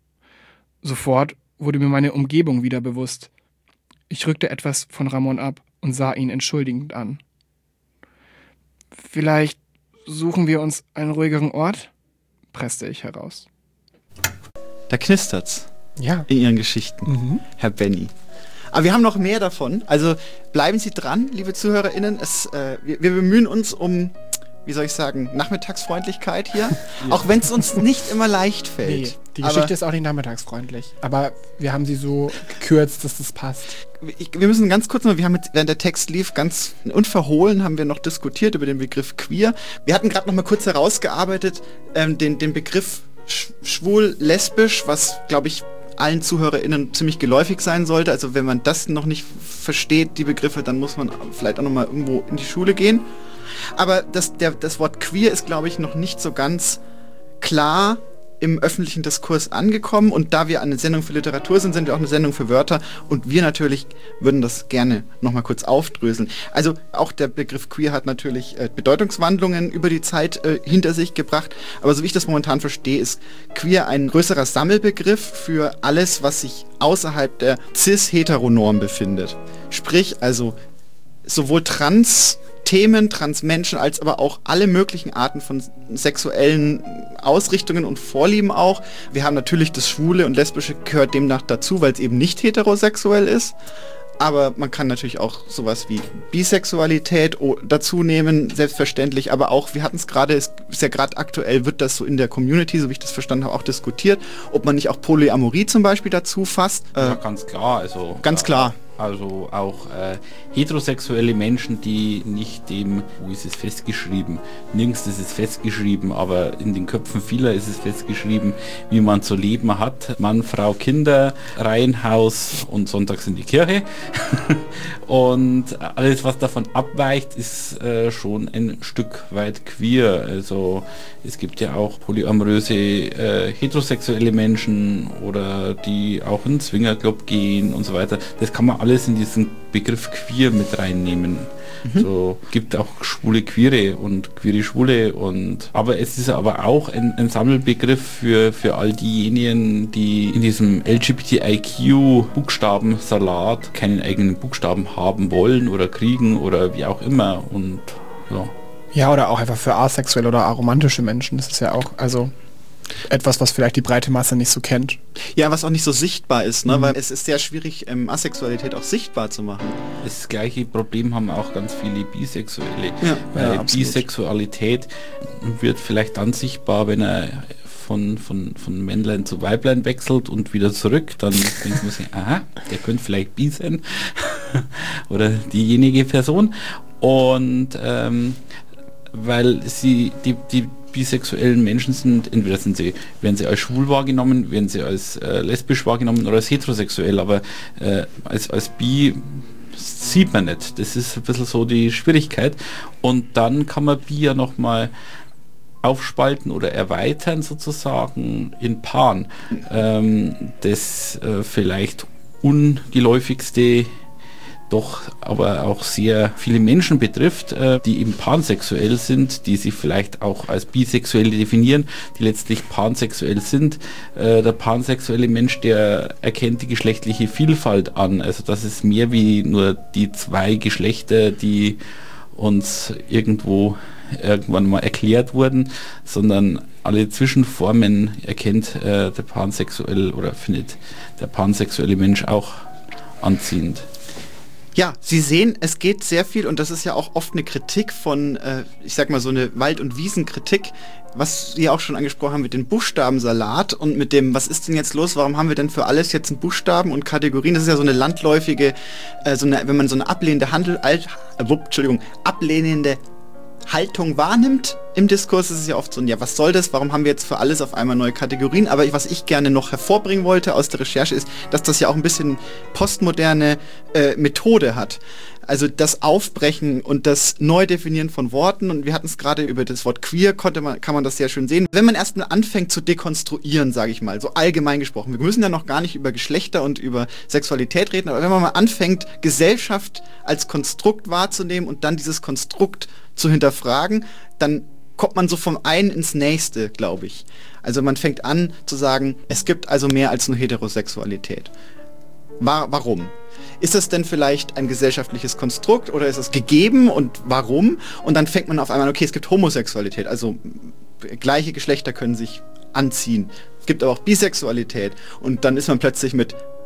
Sofort wurde mir meine Umgebung wieder bewusst. Ich rückte etwas von Ramon ab und sah ihn entschuldigend an. Vielleicht suchen wir uns einen ruhigeren Ort? Presste ich heraus. Da knistert's. Ja. In Ihren Geschichten, Herr Benny. Aber wir haben noch mehr davon. Also bleiben Sie dran, liebe ZuhörerInnen. Wir bemühen uns um wie soll ich sagen, Nachmittagsfreundlichkeit hier. Auch wenn es uns nicht immer leicht fällt. Nee, die Geschichte ist auch nicht nachmittagsfreundlich. Aber wir haben sie so gekürzt, dass das passt. Wir müssen ganz kurz mal, wir haben jetzt, während der Text lief, ganz unverhohlen haben wir noch diskutiert über den Begriff queer. Wir hatten gerade noch mal kurz herausgearbeitet, den Begriff schwul, lesbisch, was, glaube ich, allen ZuhörerInnen ziemlich geläufig sein sollte. Also wenn man das noch nicht versteht, die Begriffe, dann muss man vielleicht auch noch mal irgendwo in die Schule gehen. Aber das Wort queer ist, glaube ich, noch nicht so ganz klar im öffentlichen Diskurs angekommen. Und da wir eine Sendung für Literatur sind, sind wir auch eine Sendung für Wörter. Und wir natürlich würden das gerne nochmal kurz aufdröseln. Also auch der Begriff queer hat natürlich Bedeutungswandlungen über die Zeit hinter sich gebracht. Aber so wie ich das momentan verstehe, ist queer ein größerer Sammelbegriff für alles, was sich außerhalb der cis-heteronorm befindet. Sprich, also sowohl Trans-Themen, Trans-Menschen, als aber auch alle möglichen Arten von sexuellen Ausrichtungen und Vorlieben auch. Wir haben natürlich das Schwule und Lesbische gehört demnach dazu, weil es eben nicht heterosexuell ist. Aber man kann natürlich auch sowas wie Bisexualität dazu nehmen, selbstverständlich. Aber auch, wir hatten es gerade, ist ja gerade aktuell, wird das so in der Community, so wie ich das verstanden habe, auch diskutiert, ob man nicht auch Polyamorie zum Beispiel dazu fasst. Ja, ganz klar. Also ganz klar. Also auch heterosexuelle Menschen, die nicht dem, wo ist es festgeschrieben? Nirgends ist es festgeschrieben, aber in den Köpfen vieler ist es festgeschrieben, wie man zu leben hat. Mann, Frau, Kinder, Reihenhaus und sonntags in die Kirche. Und alles, was davon abweicht, ist schon ein Stück weit queer. Also es gibt ja auch polyamoröse heterosexuelle Menschen oder die auch in den Swingerclub gehen und so weiter. Das kann man alles in diesen Begriff queer mit reinnehmen. So gibt auch schwule Queere und queere Schwule aber es ist aber auch ein Sammelbegriff für all diejenigen, die in diesem LGBTIQ-Buchstabensalat keinen eigenen Buchstaben haben wollen oder kriegen oder wie auch immer und ja. Ja, oder auch einfach für asexuelle oder aromantische Menschen. Das ist ja auch, also etwas, was vielleicht die breite Masse nicht so kennt. Ja, was auch nicht so sichtbar ist, ne? Weil es ist sehr schwierig, Asexualität auch sichtbar zu machen. Das gleiche Problem haben auch ganz viele Bisexuelle. Ja, weil ja, Bisexualität wird vielleicht dann sichtbar, wenn er von Männlein zu Weiblein wechselt und wieder zurück, dann denkt man sich, aha, der könnte vielleicht bi sein oder diejenige Person. Und weil sie die bisexuellen Menschen sind, entweder werden sie als schwul wahrgenommen, werden sie als lesbisch wahrgenommen oder als heterosexuell, aber als bi sieht man nicht. Das ist ein bisschen so die Schwierigkeit. Und dann kann man bi ja nochmal aufspalten oder erweitern sozusagen in Paaren. Das vielleicht ungeläufigste, doch aber auch sehr viele Menschen betrifft, die eben pansexuell sind, die sich vielleicht auch als bisexuell definieren, die letztlich pansexuell sind. Der pansexuelle Mensch, der erkennt die geschlechtliche Vielfalt an. Also das ist mehr wie nur die zwei Geschlechter, die uns irgendwann mal erklärt wurden, sondern alle Zwischenformen erkennt der pansexuelle oder findet der pansexuelle Mensch auch anziehend. Ja, Sie sehen, es geht sehr viel und das ist ja auch oft eine Kritik von, ich sag mal so eine Wald- und Wiesenkritik, was Sie auch schon angesprochen haben mit dem Buchstabensalat und mit dem, was ist denn jetzt los, warum haben wir denn für alles jetzt einen Buchstaben und Kategorien? Das ist ja so eine landläufige, wenn man so eine ablehnende ablehnende Haltung wahrnimmt im Diskurs, ist es ja oft so, ja, was soll das, warum haben wir jetzt für alles auf einmal neue Kategorien, aber was ich gerne noch hervorbringen wollte aus der Recherche ist, dass das ja auch ein bisschen postmoderne Methode hat. Also das Aufbrechen und das Neudefinieren von Worten, und wir hatten es gerade über das Wort queer, kann man das sehr schön sehen. Wenn man erstmal anfängt zu dekonstruieren, sage ich mal, so allgemein gesprochen, wir müssen ja noch gar nicht über Geschlechter und über Sexualität reden, aber wenn man mal anfängt, Gesellschaft als Konstrukt wahrzunehmen und dann dieses Konstrukt zu hinterfragen, dann kommt man so vom einen ins nächste, glaube ich. Also man fängt an zu sagen, es gibt also mehr als nur Heterosexualität. Warum? Ist das denn vielleicht ein gesellschaftliches Konstrukt oder ist es gegeben und warum? Und dann fängt man auf einmal, okay, es gibt Homosexualität, also gleiche Geschlechter können sich anziehen. Es gibt aber auch Bisexualität und dann ist man plötzlich mit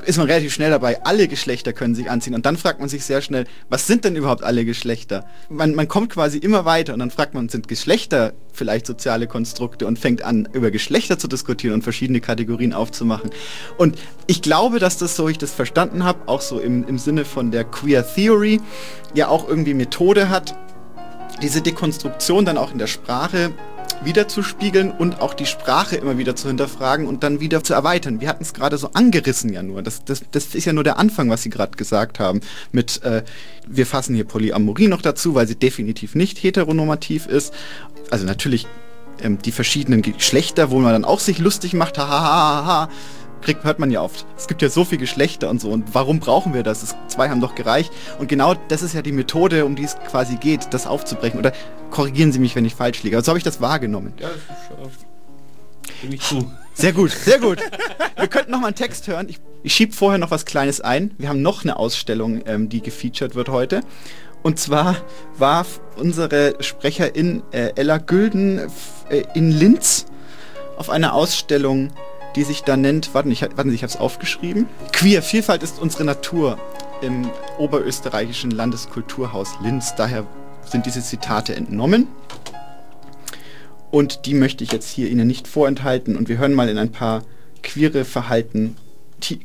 ist man relativ schnell dabei, alle Geschlechter können sich anziehen. Und dann fragt man sich sehr schnell, was sind denn überhaupt alle Geschlechter? Man kommt quasi immer weiter und dann fragt man, sind Geschlechter vielleicht soziale Konstrukte und fängt an, über Geschlechter zu diskutieren und verschiedene Kategorien aufzumachen. Und ich glaube, dass das, so ich das verstanden habe, auch so im Sinne von der Queer Theory, ja auch irgendwie Methode hat, diese Dekonstruktion dann auch in der Sprache wiederzuspiegeln und auch die Sprache immer wieder zu hinterfragen und dann wieder zu erweitern. Wir hatten es gerade so angerissen ja nur. Das ist ja nur der Anfang, was Sie gerade gesagt haben. Mit, wir fassen hier Polyamorie noch dazu, weil sie definitiv nicht heteronormativ ist. Also natürlich die verschiedenen Geschlechter, wo man dann auch sich lustig macht, hört man ja oft. Es gibt ja so viele Geschlechter und so. Und warum brauchen wir das? 2 haben doch gereicht. Und genau das ist ja die Methode, um die es quasi geht, das aufzubrechen. Oder korrigieren Sie mich, wenn ich falsch liege. Aber so habe ich das wahrgenommen. Ja, das ist stimme ich zu. Sehr gut, sehr gut. Wir könnten noch mal einen Text hören. Ich schiebe vorher noch was Kleines ein. Wir haben noch eine Ausstellung, die gefeatured wird heute. Und zwar war unsere Sprecherin Ella Gülden in Linz auf einer Ausstellung, die sich da nennt, warten Sie, ich habe es aufgeschrieben. Queer, Vielfalt ist unsere Natur im oberösterreichischen Landeskulturhaus Linz. Daher sind diese Zitate entnommen. Und die möchte ich jetzt hier Ihnen nicht vorenthalten. Und wir hören mal in ein paar queere Verhalten. Sie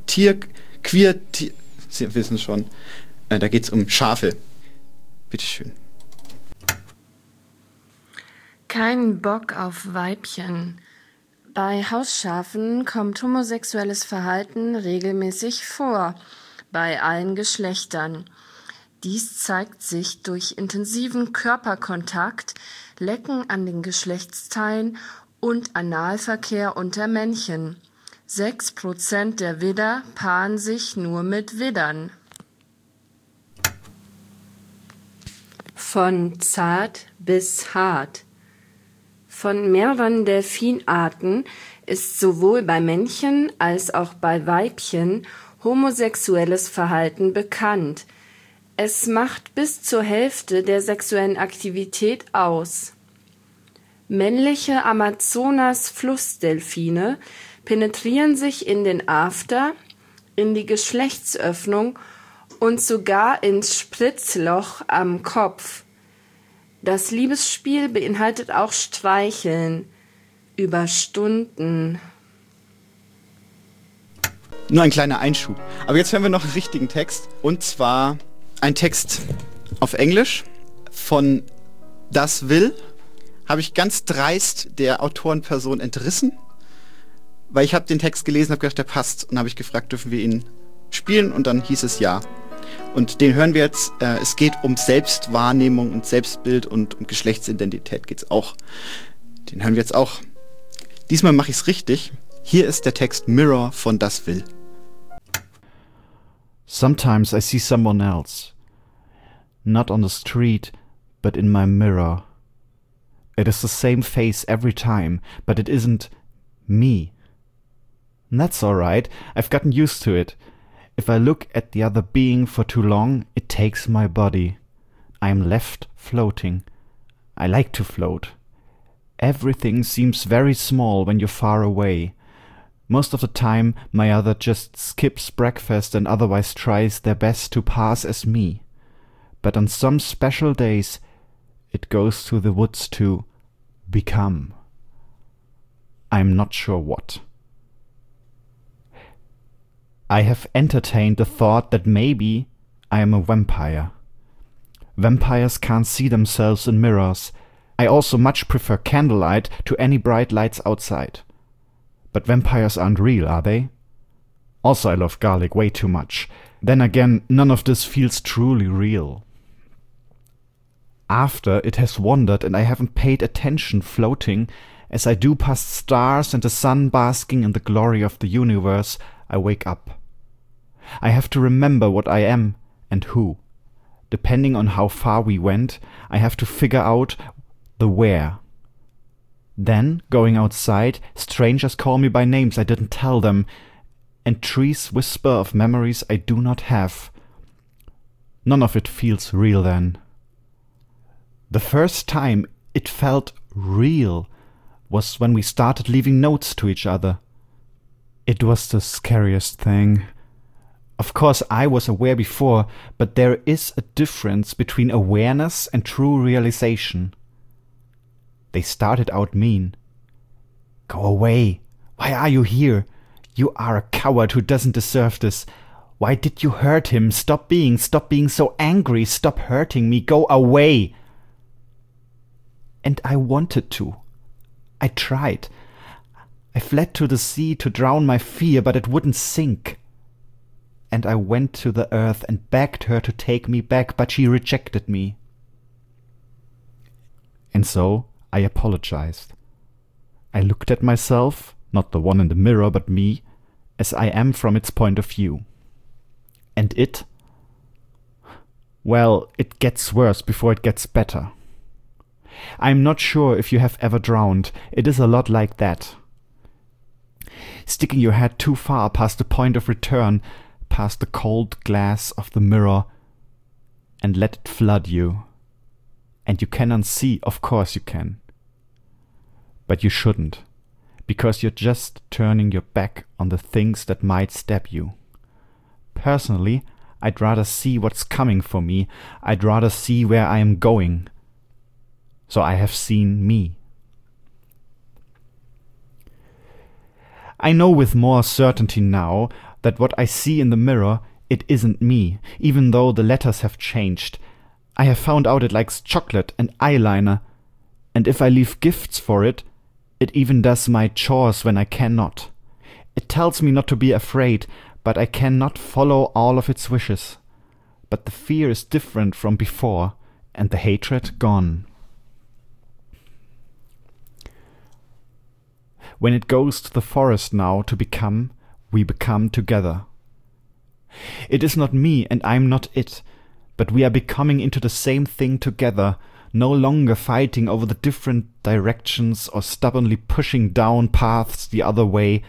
wissen schon. Da geht es um Schafe. Bitteschön. Kein Bock auf Weibchen. Bei Hausschafen kommt homosexuelles Verhalten regelmäßig vor, bei allen Geschlechtern. Dies zeigt sich durch intensiven Körperkontakt, Lecken an den Geschlechtsteilen und Analverkehr unter Männchen. 6% der Widder paaren sich nur mit Widdern. Von zart bis hart. Von mehreren Delfinarten ist sowohl bei Männchen als auch bei Weibchen homosexuelles Verhalten bekannt. Es macht bis zur Hälfte der sexuellen Aktivität aus. Männliche Amazonas-Flussdelfine penetrieren sich in den After, in die Geschlechtsöffnung und sogar ins Spritzloch am Kopf. Das Liebesspiel beinhaltet auch Streicheln über Stunden. Nur ein kleiner Einschub. Aber jetzt hören wir noch einen richtigen Text. Und zwar ein Text auf Englisch von Das Will. Habe ich ganz dreist der Autorenperson entrissen. Weil ich habe den Text gelesen, habe gedacht, der passt. Und habe ich gefragt, dürfen wir ihn spielen? Und dann hieß es ja. Und den hören wir jetzt. Es geht um Selbstwahrnehmung und Selbstbild und um Geschlechtsidentität geht's auch. Den hören wir jetzt auch. Diesmal mache ich es richtig. Hier ist der Text Mirror von Das Will. Sometimes I see someone else. Not on the street, but in my mirror. It is the same face every time, but it isn't me. And that's alright. I've gotten used to it. If I look at the other being for too long, it takes my body. I am left floating. I like to float. Everything seems very small when you're far away. Most of the time, my other just skips breakfast and otherwise tries their best to pass as me. But on some special days, it goes to the woods to become. I'm not sure what. I have entertained the thought that maybe I am a vampire. Vampires can't see themselves in mirrors. I also much prefer candlelight to any bright lights outside. But vampires aren't real, are they? Also, I love garlic way too much. Then again, none of this feels truly real. After it has wandered and I haven't paid attention floating, as I do past stars and the sun basking in the glory of the universe, I wake up. I have to remember what I am and who. Depending on how far we went, I have to figure out the where. Then, going outside, strangers call me by names I didn't tell them, and trees whisper of memories I do not have. None of it feels real then. The first time it felt real was when we started leaving notes to each other. It was the scariest thing. Of course, I was aware before, but there is a difference between awareness and true realization. They started out mean. Go away. Why are you here? You are a coward who doesn't deserve this. Why did you hurt him? Stop being so angry. Stop hurting me. Go away. And I wanted to. I tried. I fled to the sea to drown my fear, but it wouldn't sink. And I went to the earth and begged her to take me back, but she rejected me. And so I apologized. I looked at myself, not the one in the mirror, but me, as I am from its point of view. And it? Well, it gets worse before it gets better. I'm not sure if you have ever drowned. It is a lot like that. Sticking your head too far past the point of return, past the cold glass of the mirror, and let it flood you. And you can unsee, of course you can. But you shouldn't, because you're just turning your back on the things that might stab you. Personally, I'd rather see what's coming for me. I'd rather see where I am going. So I have seen me. I know with more certainty now that what I see in the mirror, it isn't me, even though the letters have changed. I have found out it likes chocolate and eyeliner, and if I leave gifts for it, it even does my chores when I cannot. It tells me not to be afraid, but I cannot follow all of its wishes. But the fear is different from before, and the hatred gone. When it goes to the forest now to become, we become together. It is not me and I'm not it, but we are becoming into the same thing together, no longer fighting over the different directions or stubbornly pushing down paths the other way.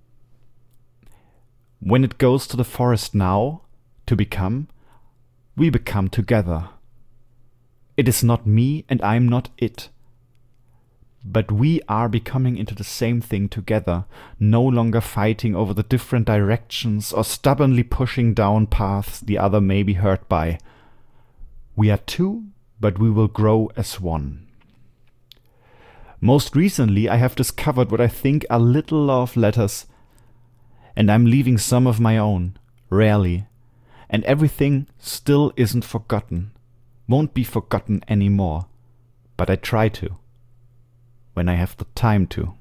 When it goes to the forest now to become, we become together. It is not me and I'm not it. But we are becoming into the same thing together, no longer fighting over the different directions or stubbornly pushing down paths the other may be hurt by. We are two, but we will grow as one. Most recently, I have discovered what I think are little love letters, and I'm leaving some of my own, rarely, and everything still isn't forgotten, won't be forgotten anymore, but I try to. When I have the time to.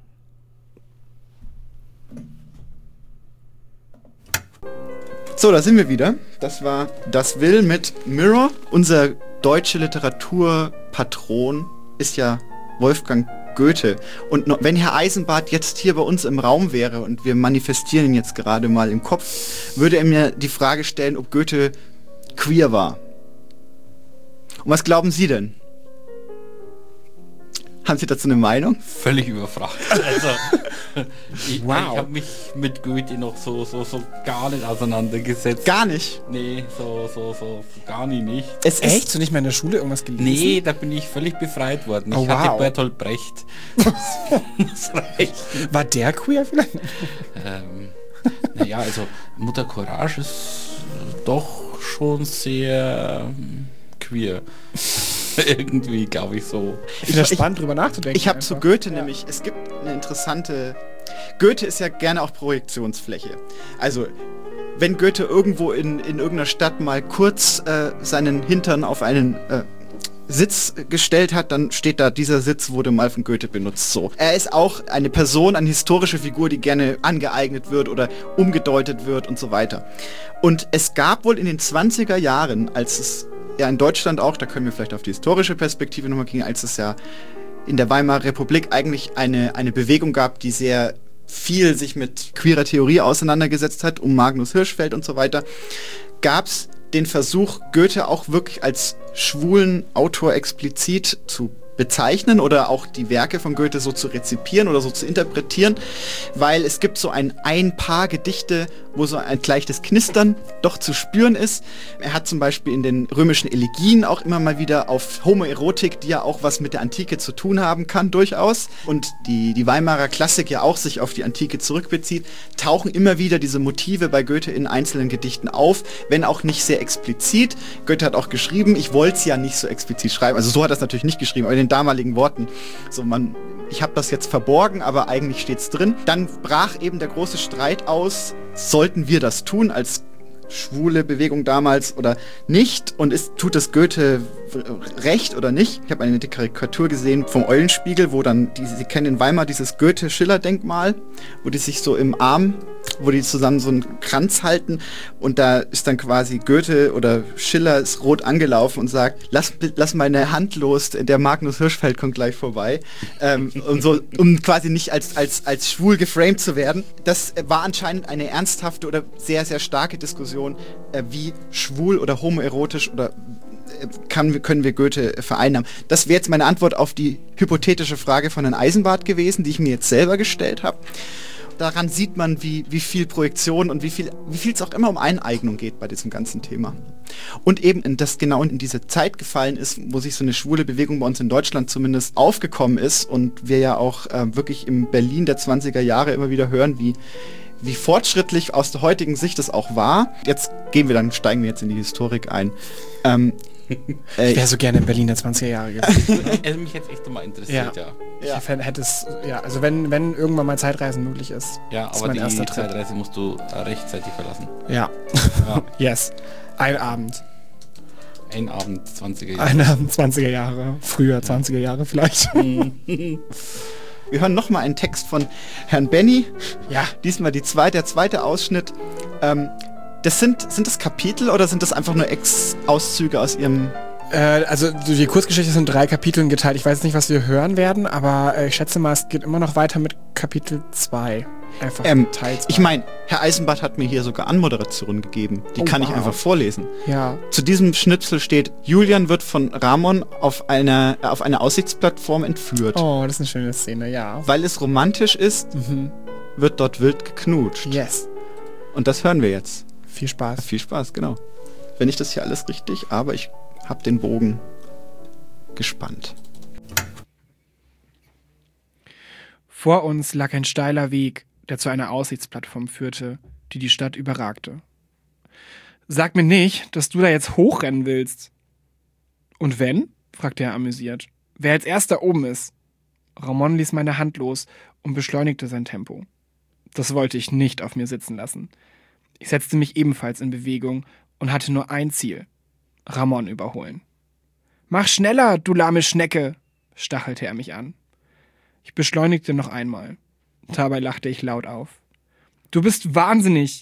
So, da sind wir wieder. Das war Das Will mit Mirror. Unser deutsche Literaturpatron ist ja Wolfgang Goethe. Und wenn Herr Eisenbart jetzt hier bei uns im Raum wäre und wir manifestieren ihn jetzt gerade mal im Kopf, würde er mir die Frage stellen, ob Goethe queer war. Und was glauben Sie denn? Haben Sie dazu eine Meinung? Völlig überfragt. Also, ich habe mich mit Goethe noch so gar nicht auseinandergesetzt. Gar nicht? Nee, so gar nicht. Es echt? Hast du nicht mehr in der Schule irgendwas gelesen? Nee, da bin ich völlig befreit worden. Ich hatte Bertolt Brecht. Das reicht. War der queer vielleicht? Naja, also Mutter Courage ist doch schon sehr queer. Irgendwie, glaube ich, so. Ich finde das spannend, drüber nachzudenken. Ich habe zu Goethe nämlich, es gibt eine interessante... Goethe ist ja gerne auch Projektionsfläche. Also, wenn Goethe irgendwo in irgendeiner Stadt mal kurz seinen Hintern auf einen Sitz gestellt hat, dann steht da, dieser Sitz wurde mal von Goethe benutzt. So. Er ist auch eine Person, eine historische Figur, die gerne angeeignet wird oder umgedeutet wird und so weiter. Und es gab wohl in den 20er Jahren, als es ja in Deutschland auch, da können wir vielleicht auf die historische Perspektive nochmal gehen, als es ja in der Weimarer Republik eigentlich eine Bewegung gab, die sehr viel sich mit queerer Theorie auseinandergesetzt hat, um Magnus Hirschfeld und so weiter, gab es den Versuch, Goethe auch wirklich als schwulen Autor explizit zu bezeichnen oder auch die Werke von Goethe so zu rezipieren oder so zu interpretieren, weil es gibt so ein paar Gedichte, wo so ein leichtes Knistern doch zu spüren ist. Er hat zum Beispiel in den römischen Elegien auch immer mal wieder auf Homoerotik, die ja auch was mit der Antike zu tun haben kann, durchaus, und die Weimarer Klassik ja auch sich auf die Antike zurückbezieht, tauchen immer wieder diese Motive bei Goethe in einzelnen Gedichten auf, wenn auch nicht sehr explizit. Goethe hat auch geschrieben, ich wollte es ja nicht so explizit schreiben, also so hat er es natürlich nicht geschrieben, aber in den damaligen Worten, so ich habe das jetzt verborgen, aber eigentlich steht's drin. Dann brach eben der große Streit aus, sollten wir das tun als schwule Bewegung damals oder nicht, und tut es Goethe recht oder nicht? Ich habe eine Karikatur gesehen vom Eulenspiegel, wo dann, Sie kennen in Weimar dieses Goethe-Schiller-Denkmal, wo die sich so im Arm, wo die zusammen so einen Kranz halten, und da ist dann quasi Goethe oder Schiller ist rot angelaufen und sagt, lass meine Hand los, der Magnus Hirschfeld kommt gleich vorbei, und so, um quasi nicht als schwul geframed zu werden. Das war anscheinend eine ernsthafte oder sehr, sehr starke Diskussion, wie schwul oder homoerotisch oder können wir Goethe vereinnahmen. Das wäre jetzt meine Antwort auf die hypothetische Frage von Herrn Eisenbart gewesen, die ich mir jetzt selber gestellt habe. Daran sieht man, wie viel Projektion und wie viel es auch immer um Eineignung geht bei diesem ganzen Thema. Und eben, dass genau in diese Zeit gefallen ist, wo sich so eine schwule Bewegung bei uns in Deutschland zumindest aufgekommen ist und wir ja auch wirklich im Berlin der 20er Jahre immer wieder hören, wie fortschrittlich aus der heutigen Sicht es auch war. Jetzt steigen wir jetzt in die Historik ein. Ich wäre so gerne in Berlin der 20er Jahre gewesen. Also mich jetzt echt mal interessiert, ja. Ich hätte es, also wenn irgendwann mal Zeitreisen möglich ist. Ja, aber die Zeitreise musst du rechtzeitig verlassen. Ja. Yes. Ein Abend. Ein Abend 20er Jahre. Ein Abend 20er Jahre. Früher 20er Jahre vielleicht. Wir hören nochmal einen Text von Herrn Benny. Ja. Diesmal der zweite Ausschnitt. Sind das Kapitel oder sind das einfach nur Auszüge aus Ihrem... Also die Kurzgeschichte sind 3 Kapiteln geteilt. Ich weiß nicht, was wir hören werden, aber ich schätze mal, es geht immer noch weiter mit Kapitel 2. Einfach Teil 2. Ich meine, Herr Eisenbart hat mir hier sogar Anmoderationen gegeben. Die kann ich einfach vorlesen. Ja. Zu diesem Schnipsel steht, Julian wird von Ramon auf eine Aussichtsplattform entführt. Oh, das ist eine schöne Szene, ja. Weil es romantisch ist, wird dort wild geknutscht. Yes. Und das hören wir jetzt. Viel Spaß. Viel Spaß, genau. Wenn ich das hier alles richtig, aber ich habe den Bogen gespannt. Vor uns lag ein steiler Weg, der zu einer Aussichtsplattform führte, die die Stadt überragte. Sag mir nicht, dass du da jetzt hochrennen willst. Und wenn? Fragte er amüsiert. Wer als erster oben ist? Ramon ließ meine Hand los und beschleunigte sein Tempo. Das wollte ich nicht auf mir sitzen lassen. Ich setzte mich ebenfalls in Bewegung und hatte nur ein Ziel: Ramon überholen. »Mach schneller, du lahme Schnecke«, stachelte er mich an. Ich beschleunigte noch einmal. Dabei lachte ich laut auf. »Du bist wahnsinnig!«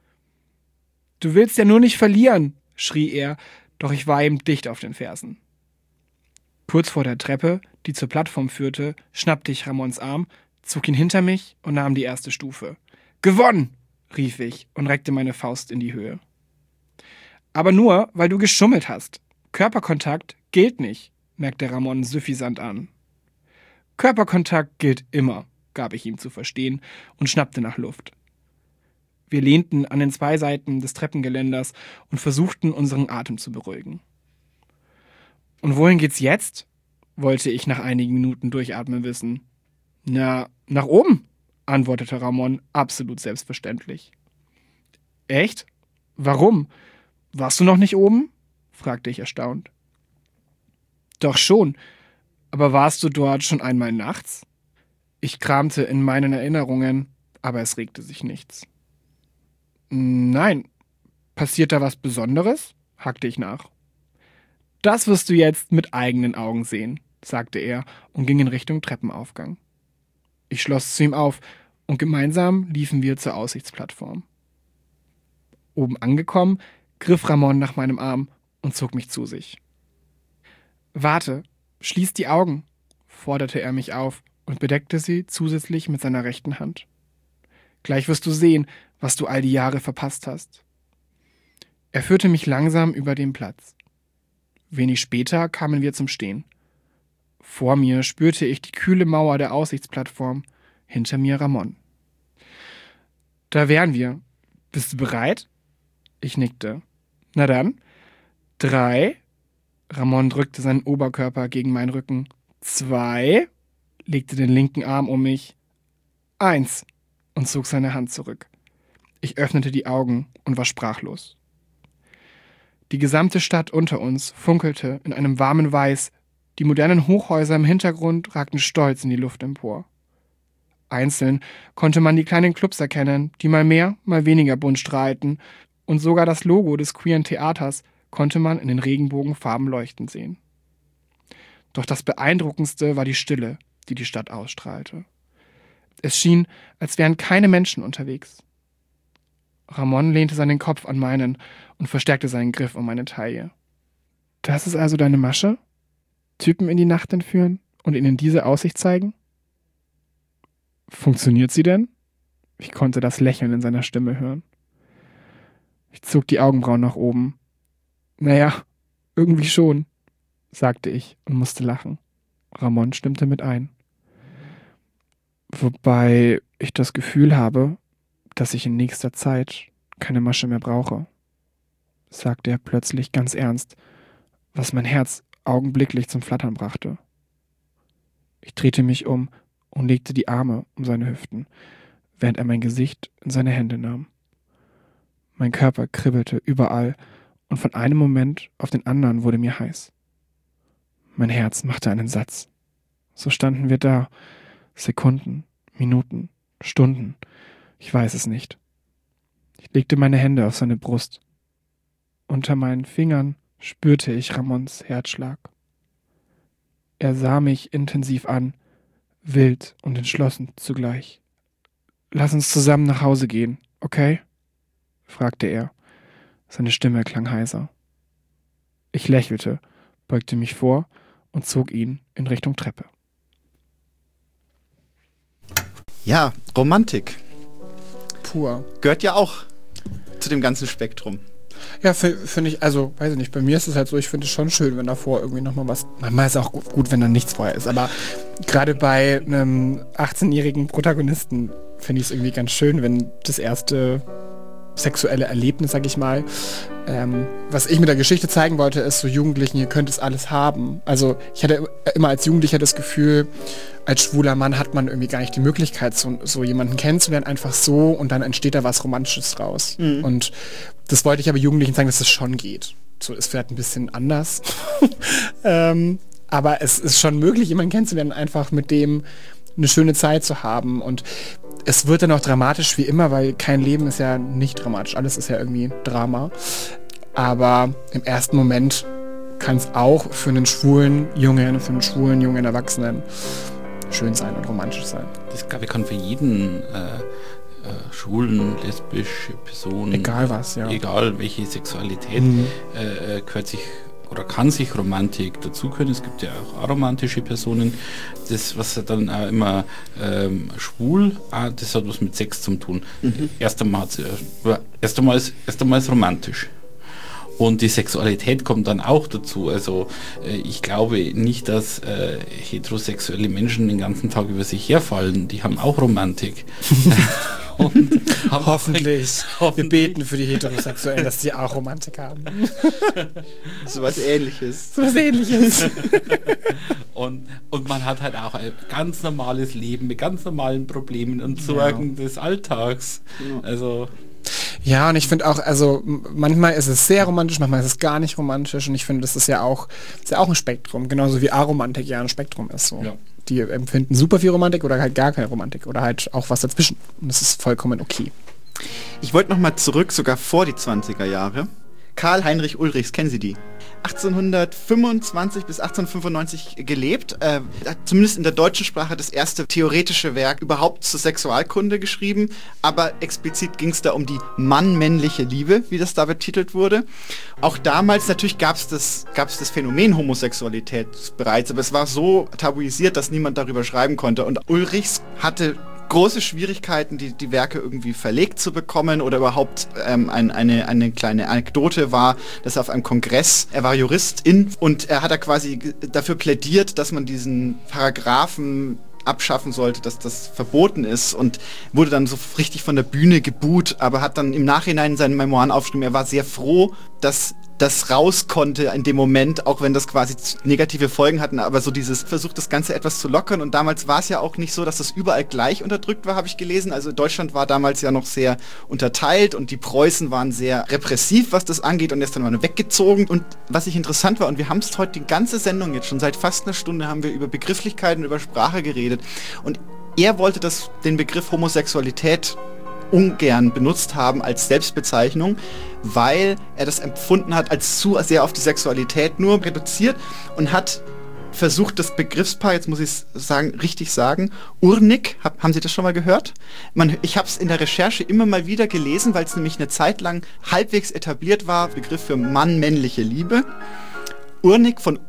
»Du willst ja nur nicht verlieren«, schrie er, doch ich war ihm dicht auf den Fersen. Kurz vor der Treppe, die zur Plattform führte, schnappte ich Ramons Arm, zog ihn hinter mich und nahm die erste Stufe. »Gewonnen!« rief ich und reckte meine Faust in die Höhe. »Aber nur, weil du geschummelt hast. Körperkontakt gilt nicht«, merkte Ramon süffisant an. »Körperkontakt gilt immer«, gab ich ihm zu verstehen und schnappte nach Luft. Wir lehnten an den 2 Seiten des Treppengeländers und versuchten, unseren Atem zu beruhigen. »Und wohin geht's jetzt?«, wollte ich nach einigen Minuten Durchatmen wissen. »Na, nach oben«, antwortete Ramon absolut selbstverständlich. »Echt? Warum? Warst du noch nicht oben?«, fragte ich erstaunt. »Doch schon. Aber warst du dort schon einmal nachts?« Ich kramte in meinen Erinnerungen, aber es regte sich nichts. »Nein. Passiert da was Besonderes?«, hackte ich nach. »Das wirst du jetzt mit eigenen Augen sehen«, sagte er und ging in Richtung Treppenaufgang. Ich schloss zu ihm auf und gemeinsam liefen wir zur Aussichtsplattform. Oben angekommen, griff Ramon nach meinem Arm und zog mich zu sich. »Warte, schließ die Augen«, forderte er mich auf und bedeckte sie zusätzlich mit seiner rechten Hand. »Gleich wirst du sehen, was du all die Jahre verpasst hast.« Er führte mich langsam über den Platz. Wenig später kamen wir zum Stehen. Vor mir spürte ich die kühle Mauer der Aussichtsplattform, hinter mir Ramon. Da wären wir. Bist du bereit? Ich nickte. Na dann. 3. Ramon drückte seinen Oberkörper gegen meinen Rücken. 2. Legte den linken Arm um mich. 1. Und zog seine Hand zurück. Ich öffnete die Augen und war sprachlos. Die gesamte Stadt unter uns funkelte in einem warmen Weiß. Die modernen Hochhäuser im Hintergrund ragten stolz in die Luft empor. Einzeln konnte man die kleinen Clubs erkennen, die mal mehr, mal weniger bunt strahlten, und sogar das Logo des queeren Theaters konnte man in den Regenbogenfarben leuchten sehen. Doch das Beeindruckendste war die Stille, die die Stadt ausstrahlte. Es schien, als wären keine Menschen unterwegs. Ramon lehnte seinen Kopf an meinen und verstärkte seinen Griff um meine Taille. Das ist also deine Masche? Typen in die Nacht entführen und ihnen diese Aussicht zeigen? Funktioniert sie denn? Ich konnte das Lächeln in seiner Stimme hören. Ich zog die Augenbrauen nach oben. Naja, irgendwie schon, sagte ich und musste lachen. Ramon stimmte mit ein. Wobei ich das Gefühl habe, dass ich in nächster Zeit keine Masche mehr brauche, sagte er plötzlich ganz ernst, was mein Herz augenblicklich zum Flattern brachte. Ich drehte mich um und legte die Arme um seine Hüften, während er mein Gesicht in seine Hände nahm. Mein Körper kribbelte überall und von einem Moment auf den anderen wurde mir heiß. Mein Herz machte einen Satz. So standen wir da, Sekunden, Minuten, Stunden, ich weiß es nicht. Ich legte meine Hände auf seine Brust. Unter meinen Fingern spürte ich Ramons Herzschlag. Er sah mich intensiv an, wild und entschlossen zugleich. Lass uns zusammen nach Hause gehen, okay? Fragte er. Seine Stimme klang heiser. Ich lächelte, beugte mich vor und zog ihn in Richtung Treppe. Ja, Romantik. Pur. Gehört ja auch zu dem ganzen Spektrum. Ja, finde ich, also, weiß ich nicht, bei mir ist es halt so, ich finde es schon schön, wenn davor irgendwie nochmal was, manchmal ist es auch gut, wenn da nichts vorher ist, aber gerade bei einem 18-jährigen Protagonisten finde ich es irgendwie ganz schön, wenn das erste sexuelle Erlebnis, sag ich mal, was ich mit der Geschichte zeigen wollte, ist so Jugendlichen, ihr könnt es alles haben. Also ich hatte immer als Jugendlicher das Gefühl, als schwuler Mann hat man irgendwie gar nicht die Möglichkeit, so jemanden kennenzulernen, einfach so, und dann entsteht da was Romantisches draus. Mhm. Und das wollte ich aber Jugendlichen sagen, dass es schon geht. So ist vielleicht ein bisschen anders. Aber es ist schon möglich, jemanden kennenzulernen, einfach mit dem eine schöne Zeit zu haben. Und es wird dann auch dramatisch wie immer, weil kein Leben ist ja nicht dramatisch. Alles ist ja irgendwie Drama. Aber im ersten Moment kann es auch für einen schwulen jungen Erwachsenen schön sein und romantisch sein. Das, glaube ich, kann für jeden schwulen, lesbische Person, egal was, ja, egal welche Sexualität, gehört sich oder kann sich Romantik dazu können. Es gibt ja auch aromantische Personen. Das, was dann auch immer schwul, das hat was mit Sex zu tun. Erst einmal ist romantisch. Und die Sexualität kommt dann auch dazu. Also ich glaube nicht, dass heterosexuelle Menschen den ganzen Tag über sich herfallen. Die haben auch Romantik. Und hoffentlich. Wir beten für die Heterosexuellen, dass sie auch Romantik haben. So was Ähnliches. Und man hat halt auch ein ganz normales Leben mit ganz normalen Problemen und Sorgen des Alltags. Also ja, und ich finde auch, also manchmal ist es sehr romantisch, manchmal ist es gar nicht romantisch, und ich finde, das ist ja auch ein Spektrum, genauso wie Aromantik ja ein Spektrum ist. So. Ja. Die empfinden super viel Romantik oder halt gar keine Romantik oder halt auch was dazwischen. Und das ist vollkommen okay. Ich wollte nochmal zurück, sogar vor die 20er Jahre. Karl Heinrich Ulrichs, kennen Sie die? 1825 bis 1895 gelebt, hat zumindest in der deutschen Sprache das erste theoretische Werk überhaupt zur Sexualkunde geschrieben, aber explizit ging es da um die mann-männliche Liebe, wie das da betitelt wurde. Auch damals natürlich gab es das Phänomen Homosexualität bereits, aber es war so tabuisiert, dass niemand darüber schreiben konnte, und Ulrichs hatte große Schwierigkeiten, die Werke irgendwie verlegt zu bekommen oder überhaupt eine kleine Anekdote war, dass er auf einem Kongress, er war Juristin und er hat quasi dafür plädiert, dass man diesen Paragraphen abschaffen sollte, dass das verboten ist und wurde dann so richtig von der Bühne gebuht, aber hat dann im Nachhinein in seinen Memoiren aufgeschrieben, er war sehr froh, dass das raus konnte in dem Moment, auch wenn das quasi negative Folgen hatten, aber so dieses versucht, das Ganze etwas zu lockern und damals war es ja auch nicht so, dass das überall gleich unterdrückt war, habe ich gelesen, also Deutschland war damals ja noch sehr unterteilt und die Preußen waren sehr repressiv, was das angeht und er ist dann mal weggezogen und was ich interessant war und wir haben es heute die ganze Sendung jetzt schon seit fast einer Stunde haben wir über Begrifflichkeiten, über Sprache geredet und er wollte den Begriff Homosexualität ungern benutzt haben als Selbstbezeichnung, weil er das empfunden hat als zu sehr auf die Sexualität nur reduziert und hat versucht, das Begriffspaar, jetzt muss ich es sagen, richtig sagen, Urnik, haben Sie das schon mal gehört? Ich habe es in der Recherche immer mal wieder gelesen, weil es nämlich eine Zeit lang halbwegs etabliert war, Begriff für Mann-männliche Liebe. Urnik von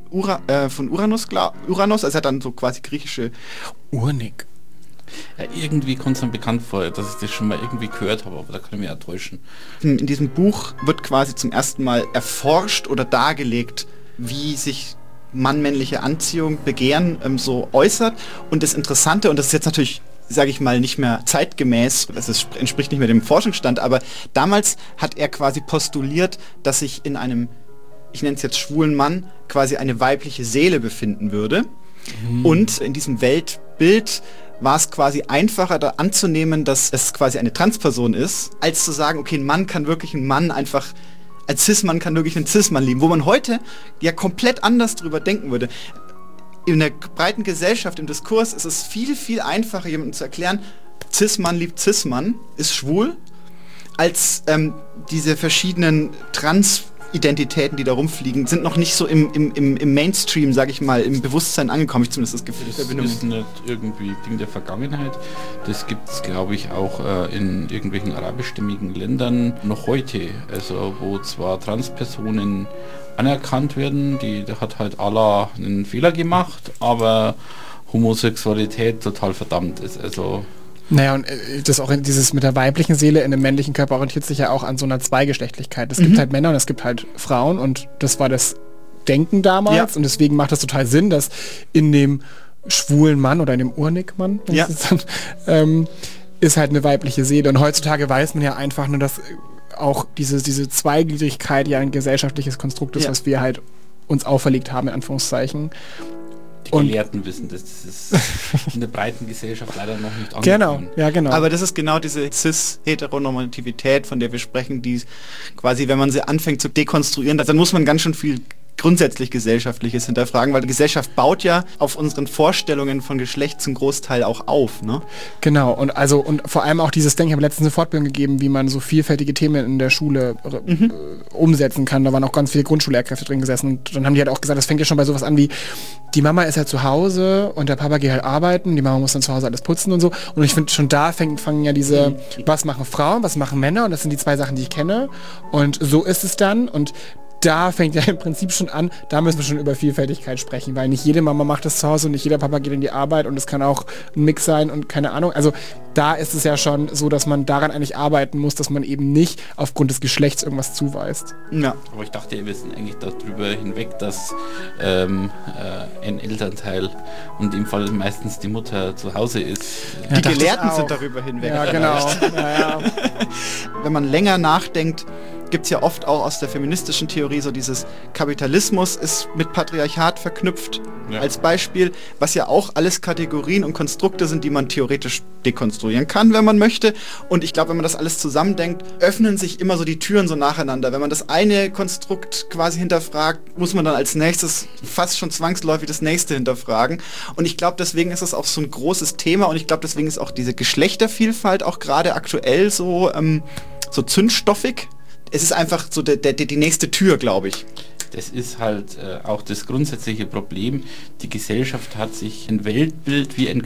Uranus, also er hat dann so quasi griechische Urnik. Ja, irgendwie kommt es mir bekannt vor, dass ich das schon mal irgendwie gehört habe, aber da kann ich mich ja täuschen. In diesem Buch wird quasi zum ersten Mal erforscht oder dargelegt, wie sich Mann-männliche Anziehung, Begehren so äußert. Und das Interessante, und das ist jetzt natürlich, sage ich mal, nicht mehr zeitgemäß, entspricht nicht mehr dem Forschungsstand, aber damals hat er quasi postuliert, dass sich in einem, ich nenne es jetzt schwulen Mann, quasi eine weibliche Seele befinden würde. Und in diesem Weltbild war es quasi einfacher da anzunehmen, dass es quasi eine Transperson ist, als zu sagen, okay, ein Mann kann wirklich einen Mann einfach, ein Cis-Mann kann wirklich einen Cis-Mann lieben, wo man heute ja komplett anders drüber denken würde. In der breiten Gesellschaft, im Diskurs ist es viel, viel einfacher, jemandem zu erklären, Cis-Mann liebt Cis-Mann, ist schwul, als diese verschiedenen Trans-Identitäten, die da rumfliegen, sind noch nicht so im Mainstream, sage ich mal, im Bewusstsein angekommen, ich zumindest das Gefühl. Das ist nicht irgendwie Ding der Vergangenheit. Das gibt es, glaube ich, auch in irgendwelchen arabischstämmigen Ländern noch heute. Also wo zwar Transpersonen anerkannt werden, da hat halt Allah einen Fehler gemacht, aber Homosexualität total verdammt ist. Also naja, und das auch dieses mit der weiblichen Seele in dem männlichen Körper orientiert sich ja auch an so einer Zweigeschlechtlichkeit. Es gibt halt Männer und es gibt halt Frauen und das war das Denken damals und deswegen macht das total Sinn, dass in dem schwulen Mann oder in dem Urnik-Mann ist halt eine weibliche Seele und heutzutage weiß man ja einfach nur, dass auch diese Zweigliedrigkeit ja ein gesellschaftliches Konstrukt ist, was wir halt uns auferlegt haben, in Anführungszeichen. Die Gelehrten wissen, dass das in der breiten Gesellschaft leider noch nicht angekommen. Genau. Aber das ist genau diese Cis-Heteronormativität, von der wir sprechen, die quasi, wenn man sie anfängt zu dekonstruieren, dann muss man ganz schön viel grundsätzlich Gesellschaftliches hinterfragen, weil die Gesellschaft baut ja auf unseren Vorstellungen von Geschlecht zum Großteil auch auf, ne? Genau, und vor allem auch dieses Denken, ich habe letztens eine Fortbildung gegeben, wie man so vielfältige Themen in der Schule umsetzen kann. Da waren auch ganz viele Grundschullehrkräfte drin gesessen und dann haben die halt auch gesagt, das fängt ja schon bei sowas an wie, die Mama ist halt zu Hause und der Papa geht halt arbeiten, die Mama muss dann zu Hause alles putzen und so. Und ich finde, schon da fangen ja diese, was machen Frauen, was machen Männer, und das sind die zwei Sachen, die ich kenne. Und so ist es dann, und da fängt ja im Prinzip schon an, da müssen wir schon über Vielfältigkeit sprechen, weil nicht jede Mama macht das zu Hause und nicht jeder Papa geht in die Arbeit und es kann auch ein Mix sein und keine Ahnung. Also da ist es ja schon so, dass man daran eigentlich arbeiten muss, dass man eben nicht aufgrund des Geschlechts irgendwas zuweist. Ja. Aber ich dachte, wir wissen eigentlich darüber hinweg, dass ein Elternteil und im Fall meistens die Mutter zu Hause ist. Die Gelehrten sind darüber hinweg. Ja, genau. Wenn man länger nachdenkt, gibt es ja oft auch aus der feministischen Theorie so dieses Kapitalismus ist mit Patriarchat verknüpft als Beispiel, was ja auch alles Kategorien und Konstrukte sind, die man theoretisch dekonstruieren kann, wenn man möchte. Und ich glaube, wenn man das alles zusammendenkt, öffnen sich immer so die Türen so nacheinander. Wenn man das eine Konstrukt quasi hinterfragt, muss man dann als nächstes fast schon zwangsläufig das nächste hinterfragen. Und ich glaube, deswegen ist es auch so ein großes Thema und ich glaube, deswegen ist auch diese Geschlechtervielfalt auch gerade aktuell so zündstoffig. Es ist einfach so die nächste Tür, glaube ich. Das ist halt auch das grundsätzliche Problem. Die Gesellschaft hat sich ein Weltbild wie ein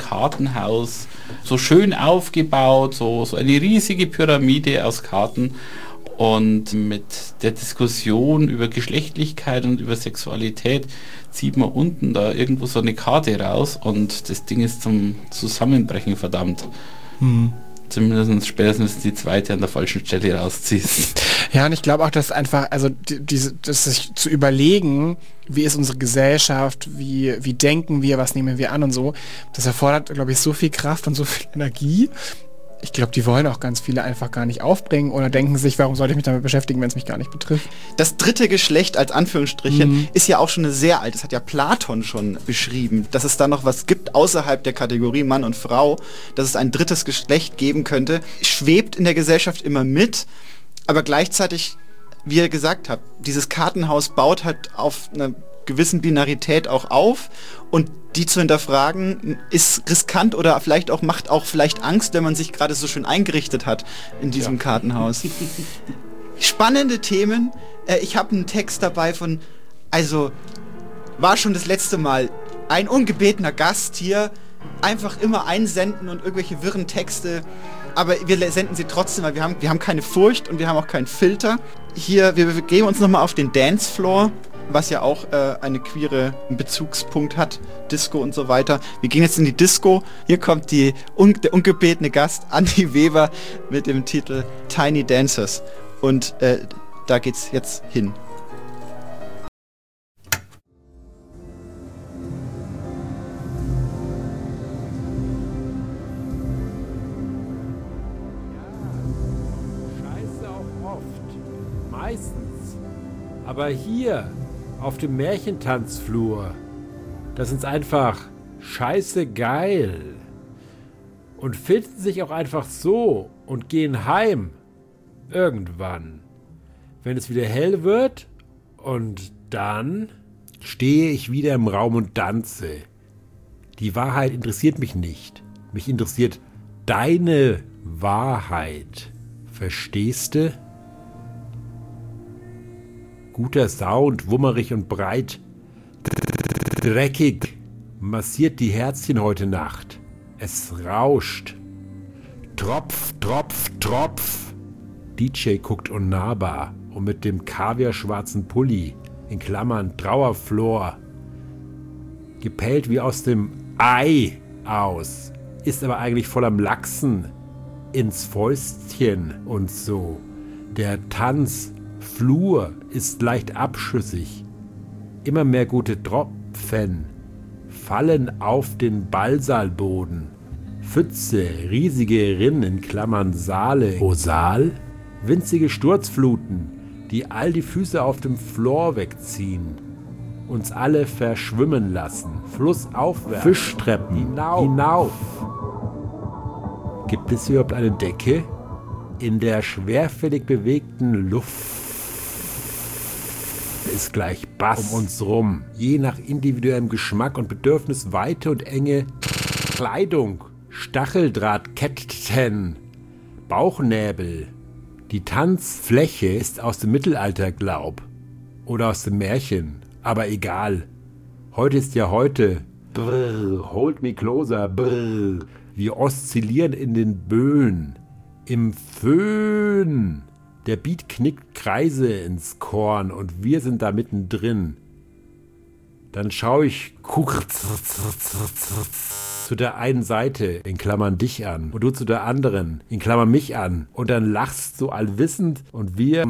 Kartenhaus so schön aufgebaut, so eine riesige Pyramide aus Karten. Und mit der Diskussion über Geschlechtlichkeit und über Sexualität zieht man unten da irgendwo so eine Karte raus und das Ding ist zum Zusammenbrechen verdammt. Zumindest spätestens die zweite an der falschen Stelle rausziehst. Ja, und ich glaube auch, dass einfach, also das sich zu überlegen, wie ist unsere Gesellschaft, wie denken wir, was nehmen wir an und so, das erfordert, glaube ich, so viel Kraft und so viel Energie. Ich glaube, die wollen auch ganz viele einfach gar nicht aufbringen oder denken sich, warum sollte ich mich damit beschäftigen, wenn es mich gar nicht betrifft. Das dritte Geschlecht als Anführungsstrichen ist ja auch schon eine sehr alt, das hat ja Platon schon beschrieben, dass es da noch was gibt außerhalb der Kategorie Mann und Frau, dass es ein drittes Geschlecht geben könnte, schwebt in der Gesellschaft immer mit, aber gleichzeitig, wie ihr gesagt habt, dieses Kartenhaus baut halt auf einer gewissen Binarität auch auf und die zu hinterfragen ist riskant oder vielleicht auch macht auch vielleicht Angst, wenn man sich gerade so schön eingerichtet hat in diesem Kartenhaus. Spannende Themen. Ich habe einen Text dabei von, also war schon das letzte Mal ein ungebetener Gast hier, einfach immer einsenden und irgendwelche wirren Texte, aber wir senden sie trotzdem, weil wir haben keine Furcht und wir haben auch keinen Filter. Hier, wir begeben uns nochmal auf den Dancefloor, was ja auch einen Bezugspunkt hat, Disco und so weiter. Wir gehen jetzt in die Disco. Hier kommt der ungebetene Gast, Andi Weber, mit dem Titel Tiny Dancers. Und da geht's jetzt hin. Scheiße auch oft. Meistens. Aber hier auf dem Märchentanzflur, das ist einfach scheiße geil. Und finden sich auch einfach so und gehen heim. Irgendwann. Wenn es wieder hell wird und dann stehe ich wieder im Raum und tanze. Die Wahrheit interessiert mich nicht. Mich interessiert deine Wahrheit. Verstehst du? Guter Sound, wummerig und breit. Dreckig. Massiert die Herzchen heute Nacht. Es rauscht. Tropf, Tropf, Tropf. DJ guckt unnahbar und mit dem kaviarschwarzen Pulli, in Klammern Trauerflor, gepellt wie aus dem Ei aus, ist aber eigentlich voll am Lachsen ins Fäustchen und so. Der Tanzflur ist leicht abschüssig. Immer mehr gute Tropfen fallen auf den Ballsaalboden. Pfütze, riesige Rinnen in Klammern Saale. O Saal? Winzige Sturzfluten, die all die Füße auf dem Floor wegziehen. Uns alle verschwimmen lassen. Flussaufwärts. Fischtreppen. Hinauf. Gibt es überhaupt eine Decke? In der schwerfällig bewegten Luft ist gleich Bass um uns rum. Je nach individuellem Geschmack und Bedürfnis weite und enge Kleidung, Stacheldrahtketten, Bauchnäbel. Die Tanzfläche ist aus dem Mittelalter, glaub. Oder aus dem Märchen. Aber egal. Heute ist ja heute. Brrr, hold me closer, brrr. Wir oszillieren in den Böen. Im Föhn. Der Beat knickt Kreise ins Korn und wir sind da mittendrin. Dann schaue ich zu der einen Seite, in Klammern dich an, und du zu der anderen, in Klammern mich an, und dann lachst du allwissend und wir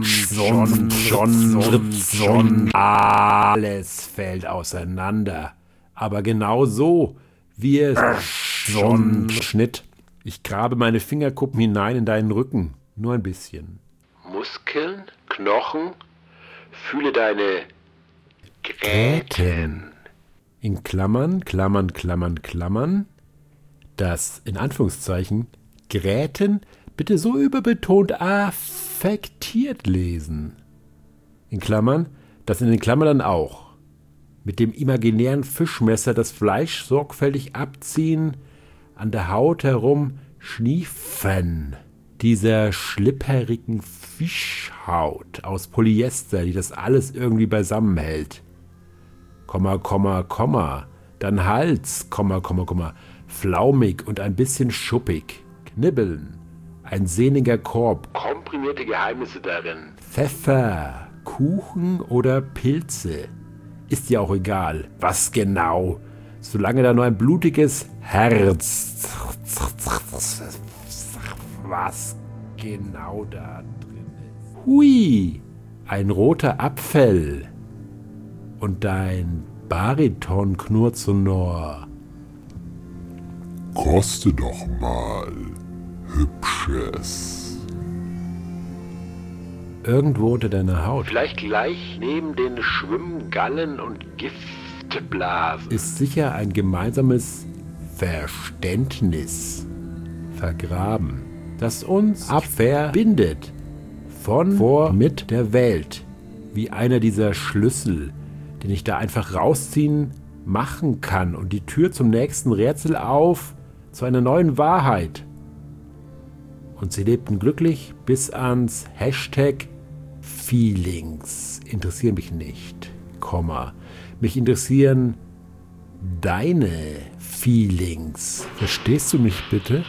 schon, alles fällt auseinander. Aber genau so, wie es schon Schnitt. Ich grabe meine Fingerkuppen hinein in deinen Rücken, nur ein bisschen. Muskeln, Knochen, fühle deine Gräten. In Klammern, Klammern, Klammern, Klammern, das, in Anführungszeichen, Gräten bitte so überbetont affektiert lesen. In Klammern, das in den Klammern dann auch. Mit dem imaginären Fischmesser das Fleisch sorgfältig abziehen, an der Haut herum schniefen. Dieser schlipprigen Fischhaut aus Polyester, die das alles irgendwie beisammenhält. Komma, Komma, Komma, dann Hals, Komma, Komma, Komma, flaumig und ein bisschen schuppig, knibbeln, Ein sehniger Korb, komprimierte Geheimnisse darin. Pfeffer, Kuchen oder Pilze. Ist ja auch egal, was genau. Solange da nur ein blutiges Herz. Was genau da drin ist. Hui, ein roter Apfel. Und dein Bariton knurrt sonor. Koste doch mal, Hübsches. Irgendwo unter deiner Haut. Vielleicht gleich neben den Schwimmgallen und Giftblasen. Ist sicher ein gemeinsames Verständnis vergraben, das uns verbindet von vor mit der Welt. Wie einer dieser Schlüssel, den ich da einfach rausziehen machen kann und die Tür zum nächsten Rätsel auf, zu einer neuen Wahrheit. Und sie lebten glücklich bis ans Hashtag Feelings. Interessieren mich nicht, Komma. Mich interessieren deine Feelings. Verstehst du mich bitte?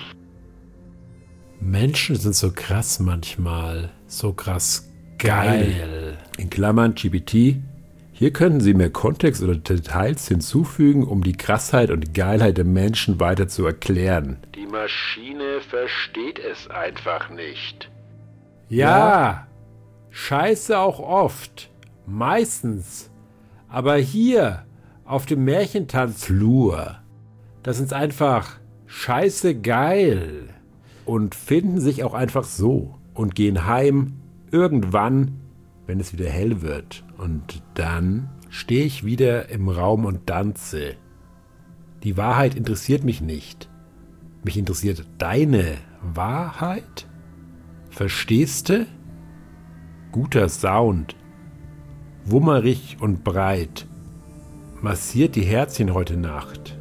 Menschen sind so krass manchmal, so krass geil. In Klammern GPT. Hier können Sie mehr Kontext oder Details hinzufügen, um die Krassheit und Geilheit der Menschen weiter zu erklären. Die Maschine versteht es einfach nicht. Ja, scheiße auch oft. Meistens. Aber hier, auf dem Märchentanzflur, das ist einfach scheiße geil. Und finden sich auch einfach so und gehen heim irgendwann, wenn es wieder hell wird. Und dann stehe ich wieder im Raum und tanze. Die Wahrheit interessiert mich nicht. Mich interessiert deine Wahrheit? Verstehst du? Guter Sound. Wummerig und breit. Massiert die Herzchen heute Nacht.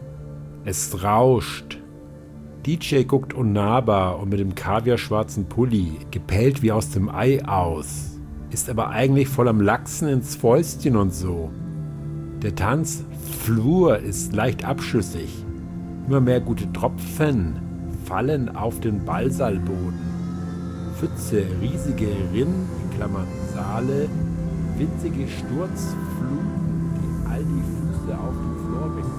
Es rauscht. DJ guckt unnahbar und mit dem kaviarschwarzen Pulli, gepellt wie aus dem Ei aus, ist aber eigentlich voll am Lachsen ins Fäustchen und so. Der Tanzflur ist leicht abschüssig. Immer mehr gute Tropfen fallen auf den Ballsaalboden. Pfütze, riesige Rinnen, in Klammern Saale, winzige Sturzfluten, die all die Füße auf dem Floor wegziehen.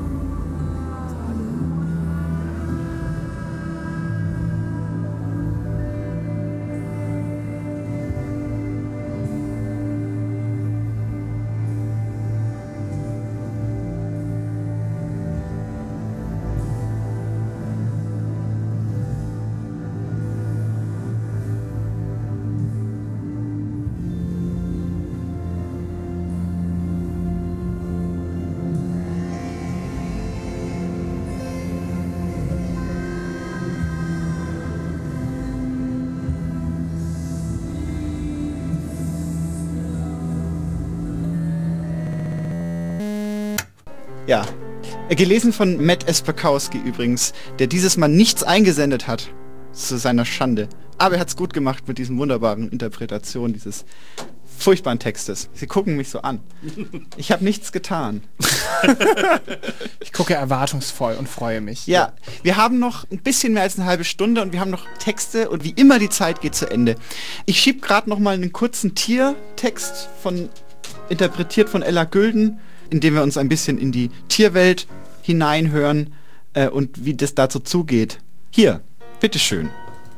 Ja, gelesen von Matt Espakowski übrigens, der dieses Mal nichts eingesendet hat, zu seiner Schande. Aber er hat's gut gemacht mit diesen wunderbaren Interpretationen dieses furchtbaren Textes. Sie gucken mich so an. Ich habe nichts getan. Ich gucke erwartungsvoll und freue mich. Ja, wir haben noch ein bisschen mehr als eine halbe Stunde und wir haben noch Texte und wie immer die Zeit geht zu Ende. Ich schieb gerade noch mal einen kurzen Tiertext interpretiert von Ella Gülden, indem wir uns ein bisschen in die Tierwelt hineinhören und wie das dazu zugeht. Hier, bitteschön.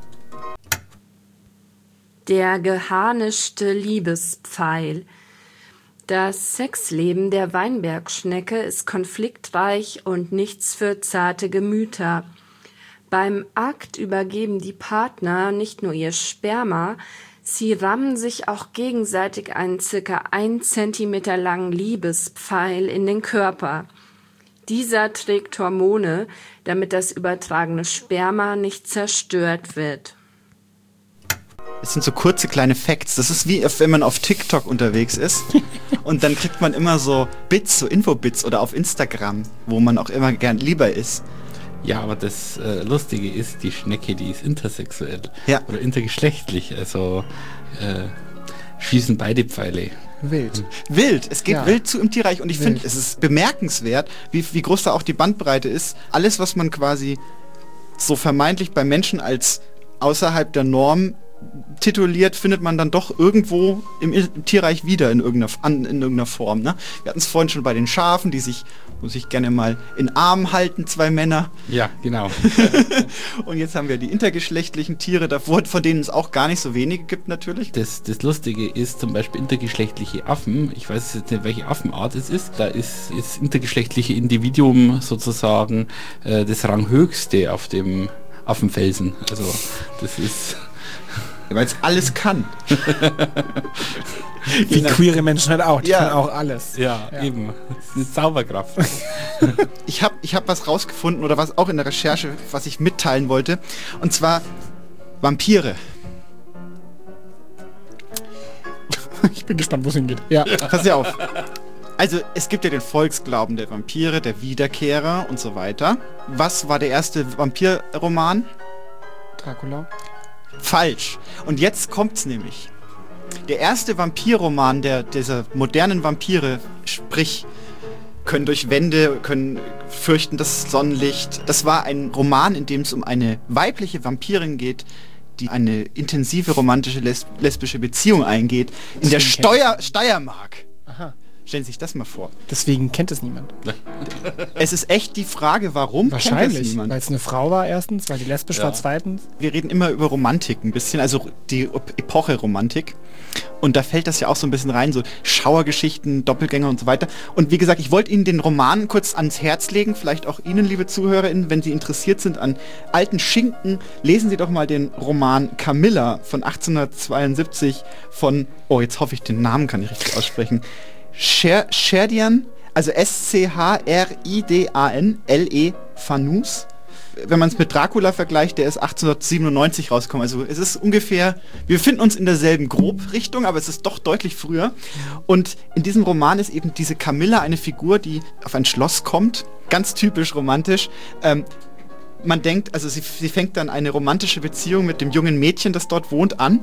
Der geharnischte Liebespfeil. Das Sexleben der Weinbergschnecke ist konfliktreich und nichts für zarte Gemüter. Beim Akt übergeben die Partner nicht nur ihr Sperma, sie rammen sich auch gegenseitig einen circa 1 Zentimeter langen Liebespfeil in den Körper. Dieser trägt Hormone, damit das übertragene Sperma nicht zerstört wird. Es sind so kurze kleine Facts. Das ist wie wenn man auf TikTok unterwegs ist und dann kriegt man immer so Bits, so Infobits oder auf Instagram, wo man auch immer gern lieber ist. Ja, aber das Lustige ist, die Schnecke, die ist intersexuell oder intergeschlechtlich, also schießen beide Pfeile. Wild. Wild. Es geht wild zu im Tierreich und ich finde, es ist bemerkenswert, wie groß da auch die Bandbreite ist. Alles, was man quasi so vermeintlich bei Menschen als außerhalb der Norm tituliert, findet man dann doch irgendwo im Tierreich wieder in irgendeiner Form. Ne? Wir hatten es vorhin schon bei den Schafen, die sich, muss ich gerne mal in Arm halten, 2 Männer. Ja, genau. Und jetzt haben wir die intergeschlechtlichen Tiere davor, von denen es auch gar nicht so wenige gibt natürlich. Das Lustige ist zum Beispiel intergeschlechtliche Affen. Ich weiß jetzt nicht, welche Affenart es ist. Da ist das intergeschlechtliche Individuum sozusagen das Ranghöchste auf dem Affenfelsen. Also das ist... Weil es alles kann. Wie queere Menschen halt auch. Die können auch alles. Ja, eben. Das ist eine Zauberkraft. Ich hab was rausgefunden, oder was auch in der Recherche, was ich mitteilen wollte. Und zwar Vampire. Ich bin gespannt, wo es hingeht. Ja. Pass auf. Also es gibt ja den Volksglauben der Vampire, der Wiederkehrer und so weiter. Was war der erste Vampirroman? Dracula. Falsch. Und jetzt kommt's nämlich. Der erste Vampirroman dieser modernen Vampire, sprich, können durch Wände, können fürchten das Sonnenlicht. Das war ein Roman, in dem es um eine weibliche Vampirin geht, die eine intensive romantische lesbische Beziehung eingeht in der Steiermark. Aha. Stellen Sie sich das mal vor. Deswegen kennt es niemand. Es ist echt die Frage, warum kennt Wahrscheinlich, es niemand? weil es eine Frau war erstens, weil die lesbisch war zweitens. Wir reden immer über Romantik ein bisschen, also die Epoche Romantik. Und da fällt das ja auch so ein bisschen rein, so Schauergeschichten, Doppelgänger und so weiter. Und wie gesagt, ich wollte Ihnen den Roman kurz ans Herz legen, vielleicht auch Ihnen, liebe ZuhörerInnen, wenn Sie interessiert sind an alten Schinken, lesen Sie doch mal den Roman Camilla von 1872 von, oh, jetzt hoffe ich, den Namen kann ich richtig aussprechen, Scheridan, also Schridan, L.E. Fanus. Wenn man es mit Dracula vergleicht, der ist 1897 rausgekommen. Also es ist ungefähr, wir befinden uns in derselben Grobrichtung, aber es ist doch deutlich früher. Und in diesem Roman ist eben diese Camilla eine Figur, die auf ein Schloss kommt, ganz typisch romantisch. Man denkt, also sie fängt dann eine romantische Beziehung mit dem jungen Mädchen, das dort wohnt, an.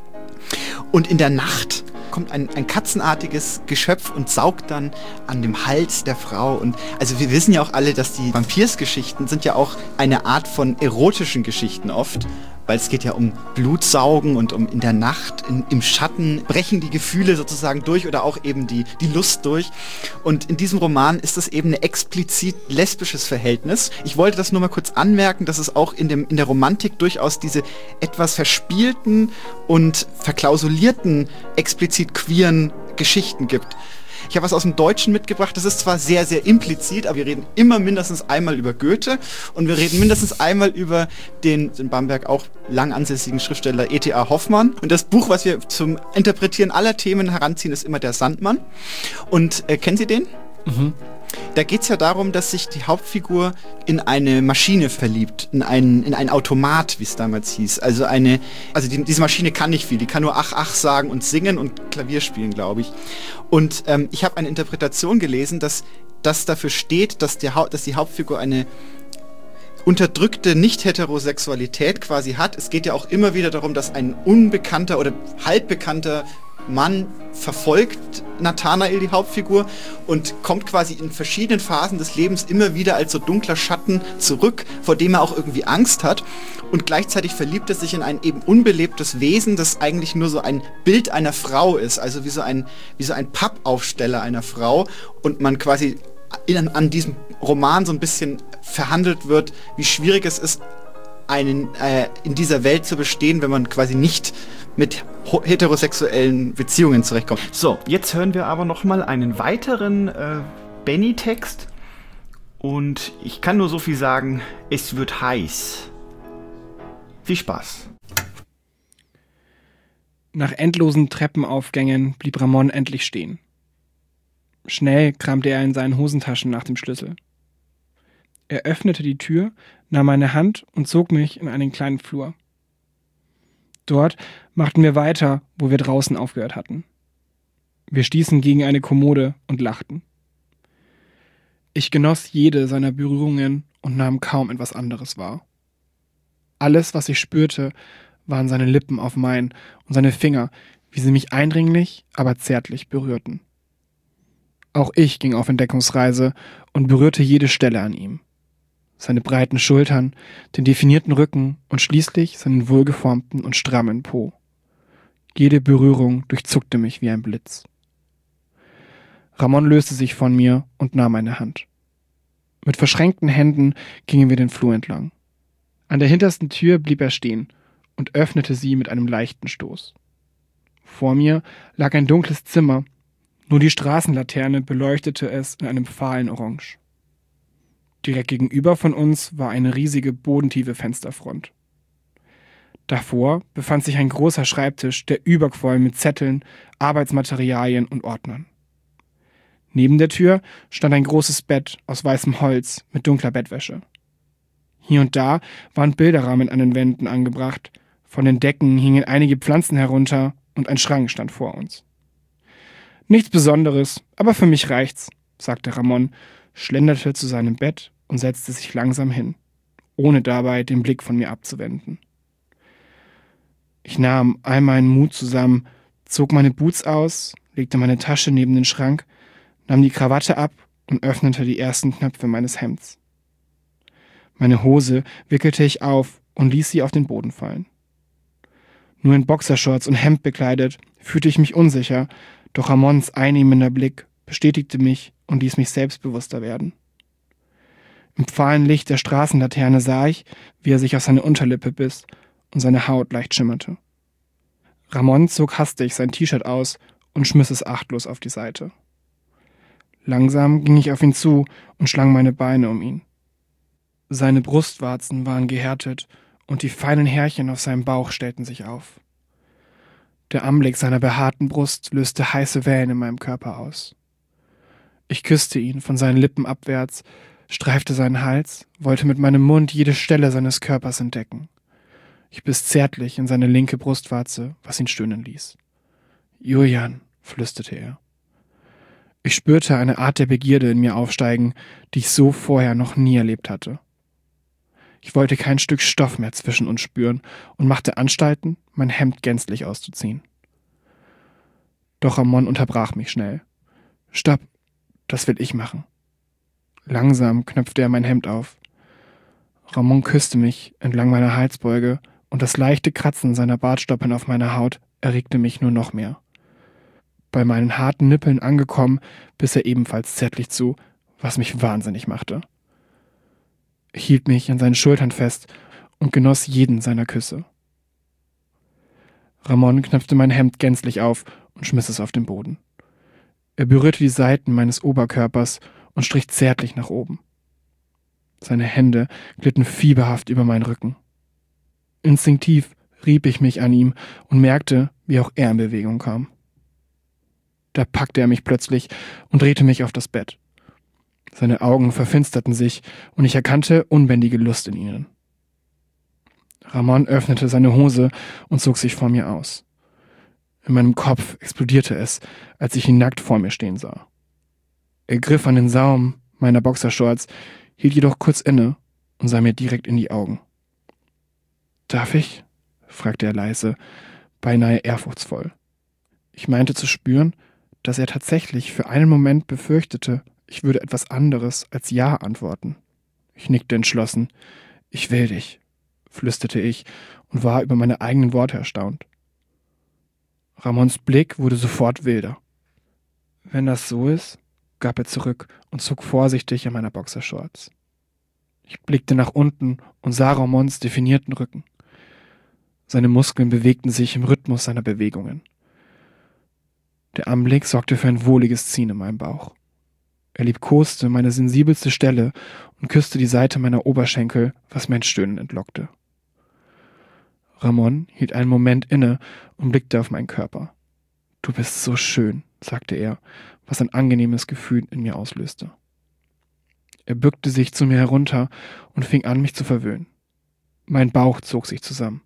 Und in der Nacht kommt ein katzenartiges Geschöpf und saugt dann an dem Hals der Frau. Und also wir wissen ja auch alle, dass die Vampirsgeschichten sind ja auch eine Art von erotischen Geschichten oft, weil es geht ja um Blutsaugen und um in der Nacht, im Schatten brechen die Gefühle sozusagen durch oder auch eben die Lust durch. Und in diesem Roman ist das eben ein explizit lesbisches Verhältnis. Ich wollte das nur mal kurz anmerken, dass es auch in der Romantik durchaus diese etwas verspielten und verklausulierten, explizit queeren Geschichten gibt. Ich habe was aus dem Deutschen mitgebracht, das ist zwar sehr, sehr implizit, aber wir reden immer mindestens einmal über Goethe und wir reden mindestens einmal über den in Bamberg auch lang ansässigen Schriftsteller E.T.A. Hoffmann. Und das Buch, was wir zum Interpretieren aller Themen heranziehen, ist immer Der Sandmann. Und kennen Sie den? Mhm. Da geht es ja darum, dass sich die Hauptfigur in eine Maschine verliebt, in einen Automat, wie es damals hieß. Also diese Maschine kann nicht viel, die kann nur ach, ach sagen und singen und Klavier spielen, glaube ich. Und ich habe eine Interpretation gelesen, dass das dafür steht, dass die Hauptfigur eine unterdrückte Nicht-Heterosexualität quasi hat. Es geht ja auch immer wieder darum, dass ein unbekannter oder halbbekannter Mann verfolgt Nathanael, die Hauptfigur, und kommt quasi in verschiedenen Phasen des Lebens immer wieder als so dunkler Schatten zurück, vor dem er auch irgendwie Angst hat. Und gleichzeitig verliebt er sich in ein eben unbelebtes Wesen, das eigentlich nur so ein Bild einer Frau ist, also wie so ein Pappaufsteller einer Frau, und man quasi an diesem Roman so ein bisschen verhandelt wird, wie schwierig es ist, in dieser Welt zu bestehen, wenn man quasi nicht mit heterosexuellen Beziehungen zurechtkommt. So, jetzt hören wir aber noch mal einen weiteren Benny-Text. Und ich kann nur so viel sagen, es wird heiß. Viel Spaß. Nach endlosen Treppenaufgängen blieb Ramon endlich stehen. Schnell kramte er in seinen Hosentaschen nach dem Schlüssel. Er öffnete die Tür, nahm meine Hand und zog mich in einen kleinen Flur. Dort machten wir weiter, wo wir draußen aufgehört hatten. Wir stießen gegen eine Kommode und lachten. Ich genoss jede seiner Berührungen und nahm kaum etwas anderes wahr. Alles, was ich spürte, waren seine Lippen auf meinen und seine Finger, wie sie mich eindringlich, aber zärtlich berührten. Auch ich ging auf Entdeckungsreise und berührte jede Stelle an ihm. seine breiten Schultern, den definierten Rücken und schließlich seinen wohlgeformten und strammen Po. Jede Berührung durchzuckte mich wie ein Blitz. Ramon löste sich von mir und nahm meine Hand. Mit verschränkten Händen gingen wir den Flur entlang. An der hintersten Tür blieb er stehen und öffnete sie mit einem leichten Stoß. Vor mir lag ein dunkles Zimmer, nur die Straßenlaterne beleuchtete es in einem fahlen Orange. Direkt gegenüber von uns war eine riesige bodentiefe Fensterfront. Davor befand sich ein großer Schreibtisch, der überquoll mit Zetteln, Arbeitsmaterialien und Ordnern. Neben der Tür stand ein großes Bett aus weißem Holz mit dunkler Bettwäsche. Hier und da waren Bilderrahmen an den Wänden angebracht, von den Decken hingen einige Pflanzen herunter und ein Schrank stand vor uns. »Nichts Besonderes, aber für mich reicht's«, sagte Ramon, schlenderte zu seinem Bett und setzte sich langsam hin, ohne dabei den Blick von mir abzuwenden. Ich nahm all meinen Mut zusammen, zog meine Boots aus, legte meine Tasche neben den Schrank, nahm die Krawatte ab und öffnete die ersten Knöpfe meines Hemds. Meine Hose wickelte ich auf und ließ sie auf den Boden fallen. Nur in Boxershorts und Hemd bekleidet, fühlte ich mich unsicher, doch Ramons einnehmender Blick bestätigte mich und ließ mich selbstbewusster werden. Im fahlen Licht der Straßenlaterne sah ich, wie er sich auf seine Unterlippe biss und seine Haut leicht schimmerte. Ramon zog hastig sein T-Shirt aus und schmiss es achtlos auf die Seite. Langsam ging ich auf ihn zu und schlang meine Beine um ihn. Seine Brustwarzen waren gehärtet und die feinen Härchen auf seinem Bauch stellten sich auf. Der Anblick seiner behaarten Brust löste heiße Wellen in meinem Körper aus. Ich küsste ihn von seinen Lippen abwärts, streifte seinen Hals, wollte mit meinem Mund jede Stelle seines Körpers entdecken. Ich biss zärtlich in seine linke Brustwarze, was ihn stöhnen ließ. »Julian«, flüsterte er. Ich spürte eine Art der Begierde in mir aufsteigen, die ich so vorher noch nie erlebt hatte. Ich wollte kein Stück Stoff mehr zwischen uns spüren und machte Anstalten, mein Hemd gänzlich auszuziehen. Doch Ramon unterbrach mich schnell. »Stopp, das will ich machen.« Langsam knöpfte er mein Hemd auf. Ramon küsste mich entlang meiner Halsbeuge und das leichte Kratzen seiner Bartstoppeln auf meiner Haut erregte mich nur noch mehr. Bei meinen harten Nippeln angekommen, biss er ebenfalls zärtlich zu, was mich wahnsinnig machte. Ich hielt mich an seinen Schultern fest und genoss jeden seiner Küsse. Ramon knöpfte mein Hemd gänzlich auf und schmiss es auf den Boden. Er berührte die Seiten meines Oberkörpers und strich zärtlich nach oben. Seine Hände glitten fieberhaft über meinen Rücken. Instinktiv rieb ich mich an ihm und merkte, wie auch er in Bewegung kam. Da packte er mich plötzlich und drehte mich auf das Bett. Seine Augen verfinsterten sich und ich erkannte unbändige Lust in ihnen. Ramon öffnete seine Hose und zog sich vor mir aus. In meinem Kopf explodierte es, als ich ihn nackt vor mir stehen sah. Er griff an den Saum meiner Boxershorts, hielt jedoch kurz inne und sah mir direkt in die Augen. »Darf ich?« fragte er leise, beinahe ehrfurchtsvoll. Ich meinte zu spüren, dass er tatsächlich für einen Moment befürchtete, ich würde etwas anderes als Ja antworten. Ich nickte entschlossen. »Ich will dich«, flüsterte ich und war über meine eigenen Worte erstaunt. Ramons Blick wurde sofort wilder. »Wenn das so ist«, gab er zurück und zog vorsichtig an meiner Boxershorts. Ich blickte nach unten und sah Ramons definierten Rücken. Seine Muskeln bewegten sich im Rhythmus seiner Bewegungen. Der Anblick sorgte für ein wohliges Ziehen in meinem Bauch. Er liebkoste meine sensibelste Stelle und küsste die Seite meiner Oberschenkel, was mir ein Stöhnen entlockte. Ramon hielt einen Moment inne und blickte auf meinen Körper. »Du bist so schön«, sagte er, was ein angenehmes Gefühl in mir auslöste. Er bückte sich zu mir herunter und fing an, mich zu verwöhnen. Mein Bauch zog sich zusammen.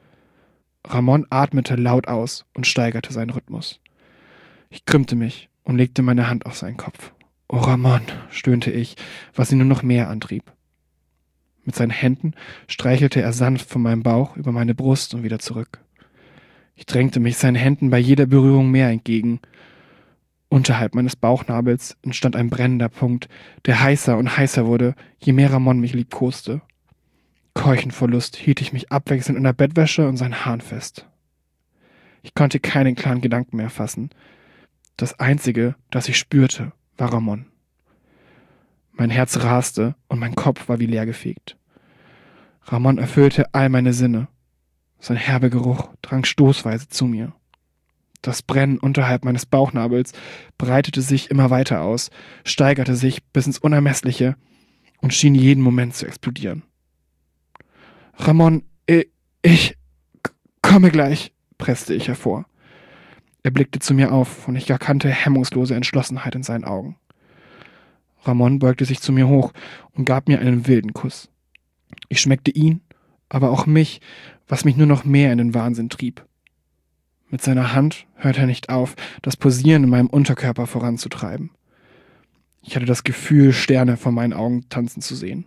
Ramon atmete laut aus und steigerte seinen Rhythmus. Ich krümmte mich und legte meine Hand auf seinen Kopf. »Oh Ramon«, stöhnte ich, was ihn nur noch mehr antrieb. Mit seinen Händen streichelte er sanft von meinem Bauch über meine Brust und wieder zurück. Ich drängte mich seinen Händen bei jeder Berührung mehr entgegen. Unterhalb meines Bauchnabels entstand ein brennender Punkt, der heißer und heißer wurde, je mehr Ramon mich liebkoste. Keuchend vor Lust hielt ich mich abwechselnd in der Bettwäsche und seinen Haaren fest. Ich konnte keinen klaren Gedanken mehr fassen. Das Einzige, das ich spürte, war Ramon. Mein Herz raste und mein Kopf war wie leergefegt. Ramon erfüllte all meine Sinne. Sein herber Geruch drang stoßweise zu mir. Das Brennen unterhalb meines Bauchnabels breitete sich immer weiter aus, steigerte sich bis ins Unermessliche und schien jeden Moment zu explodieren. Ramon, ich komme gleich, presste ich hervor. Er blickte zu mir auf und ich erkannte hemmungslose Entschlossenheit in seinen Augen. Ramon beugte sich zu mir hoch und gab mir einen wilden Kuss. Ich schmeckte ihn, aber auch mich, was mich nur noch mehr in den Wahnsinn trieb. Mit seiner Hand hörte er nicht auf, das Posieren in meinem Unterkörper voranzutreiben. Ich hatte das Gefühl, Sterne vor meinen Augen tanzen zu sehen.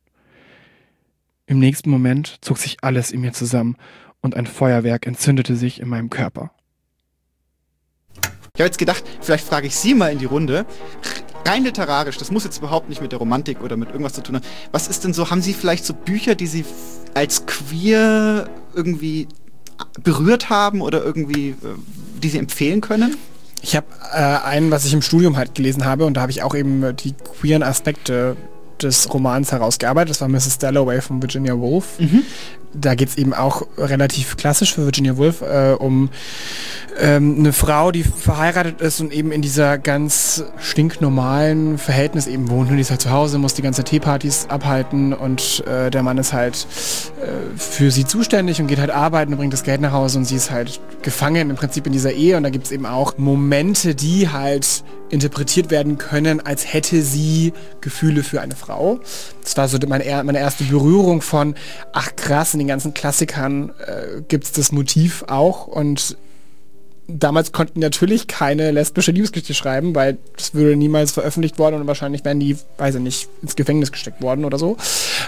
Im nächsten Moment zog sich alles in mir zusammen und ein Feuerwerk entzündete sich in meinem Körper. Ich habe jetzt gedacht, vielleicht frage ich Sie mal in die Runde. Rein literarisch, das muss jetzt überhaupt nicht mit der Romantik oder mit irgendwas zu tun haben. Was ist denn so, haben Sie vielleicht so Bücher, die Sie als queer irgendwie berührt haben oder irgendwie, die Sie empfehlen können? Ich habe einen, was ich im Studium halt gelesen habe, und da habe ich auch eben die queeren Aspekte des Romans herausgearbeitet. Das war Mrs. Dalloway von Virginia Woolf. Da geht es eben auch relativ klassisch für Virginia Woolf um eine Frau, die verheiratet ist und eben in dieser ganz stinknormalen Verhältnis eben wohnt. Die ist halt zu Hause, muss die ganze Teepartys abhalten und der Mann ist halt für sie zuständig und geht halt arbeiten und bringt das Geld nach Hause und sie ist halt gefangen im Prinzip in dieser Ehe. Und da gibt es eben auch Momente, die halt interpretiert werden können, als hätte sie Gefühle für eine Frau. Das war so meine erste Berührung von, ach krass, in den ganzen Klassikern gibt es das Motiv auch. Und damals konnten natürlich keine lesbische Liebesgeschichte schreiben, weil das würde niemals veröffentlicht worden und wahrscheinlich wären die, weiß ich nicht, ins Gefängnis gesteckt worden oder so.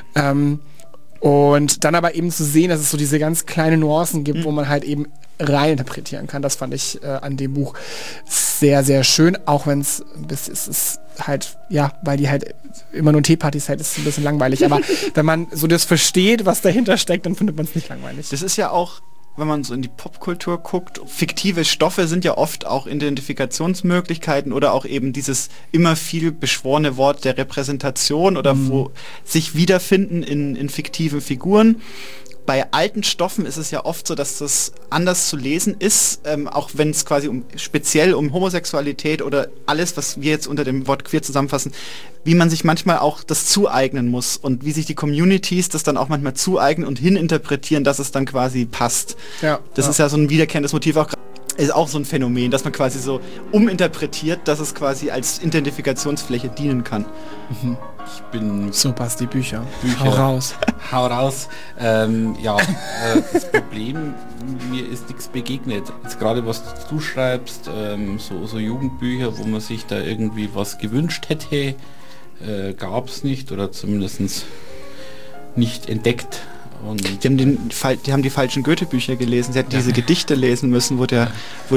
Und dann aber eben zu sehen, dass es so diese ganz kleinen Nuancen gibt, wo man halt eben rein interpretieren kann. Das fand ich an dem Buch sehr, sehr schön, auch wenn es ist halt, ja, weil die halt immer nur Teepartys halt, ist ein bisschen langweilig. Aber wenn man so das versteht, was dahinter steckt, dann findet man es nicht langweilig. Das ist ja auch, wenn man so in die Popkultur guckt, fiktive Stoffe sind ja oft auch Identifikationsmöglichkeiten oder auch eben dieses immer viel beschworene Wort der Repräsentation oder wo sich wiederfinden in fiktiven Figuren. Bei alten Stoffen ist es ja oft so, dass das anders zu lesen ist, auch wenn es quasi speziell um Homosexualität oder alles, was wir jetzt unter dem Wort queer zusammenfassen, wie man sich manchmal auch das zueignen muss und wie sich die Communities das dann auch manchmal zueignen und hininterpretieren, dass es dann quasi passt. Ja, das ist ja so ein wiederkehrendes Motiv, ist auch so ein Phänomen, dass man quasi so uminterpretiert, dass es quasi als Identifikationsfläche dienen kann. Ich bin... So passt die Bücher. Hau raus. Hau raus. Das Problem, mir ist nichts begegnet. Jetzt gerade was du schreibst, so Jugendbücher, wo man sich da irgendwie was gewünscht hätte, gab es nicht oder zumindest nicht entdeckt. Und die haben die falschen Goethe-Bücher gelesen. Sie hätten diese Gedichte lesen müssen, wo der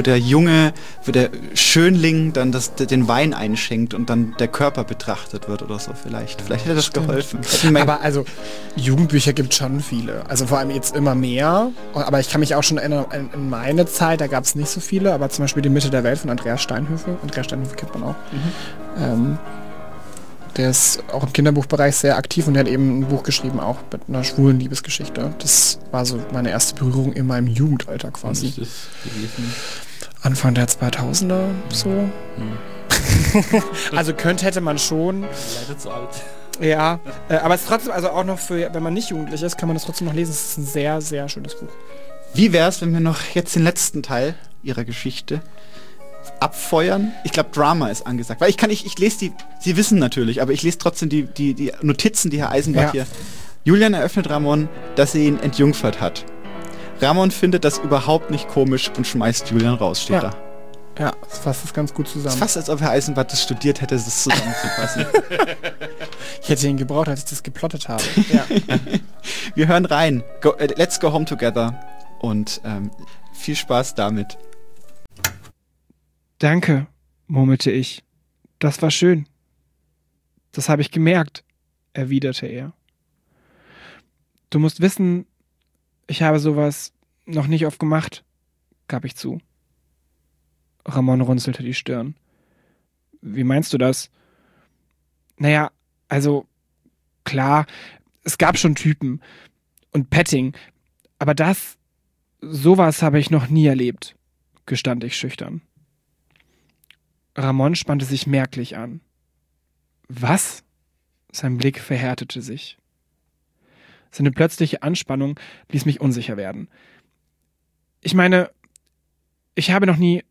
Schönling dann den Wein einschenkt und dann der Körper betrachtet wird oder so vielleicht. Vielleicht hätte das geholfen. Aber also Jugendbücher gibt es schon viele. Also vor allem jetzt immer mehr. Aber ich kann mich auch schon erinnern, in meine Zeit, da gab es nicht so viele, aber zum Beispiel Die Mitte der Welt von Andreas Steinhöfel. Andreas Steinhöfel kennt man auch. Der ist auch im Kinderbuchbereich sehr aktiv und der hat eben ein Buch geschrieben, auch mit einer schwulen Liebesgeschichte. Das war so meine erste Berührung in meinem Jugendalter quasi. Was ist das gewesen? Anfang der 2000er, so. Also hätte man schon. Leider zu alt. Ja, aber es ist trotzdem, also auch noch für, wenn man nicht jugendlich ist, kann man das trotzdem noch lesen. Es ist ein sehr, sehr schönes Buch. Wie wär's, wenn wir noch jetzt den letzten Teil Ihrer Geschichte abfeuern? Ich glaube, Drama ist angesagt. Weil ich lese die, Sie wissen natürlich, aber ich lese trotzdem die Notizen, die Herr Eisenbach hier. Julian eröffnet Ramon, dass er ihn entjungfert hat. Ramon findet das überhaupt nicht komisch und schmeißt Julian raus, steht da. Ja, das fasst das ganz gut zusammen. Es ist fast, als ob Herr Eisenbach das studiert hätte, das zusammenzufassen. Ich hätte ihn gebraucht, als ich das geplottet habe. Wir hören rein. Let's go home together. Und viel Spaß damit. Danke, murmelte ich. Das war schön. Das habe ich gemerkt, erwiderte er. Du musst wissen, ich habe sowas noch nicht oft gemacht, gab ich zu. Ramon runzelte die Stirn. Wie meinst du das? Naja, also, klar, es gab schon Typen und Petting, aber sowas habe ich noch nie erlebt, gestand ich schüchtern. Ramon spannte sich merklich an. Was? Sein Blick verhärtete sich. Seine plötzliche Anspannung ließ mich unsicher werden. Ich meine, ich hatte noch nie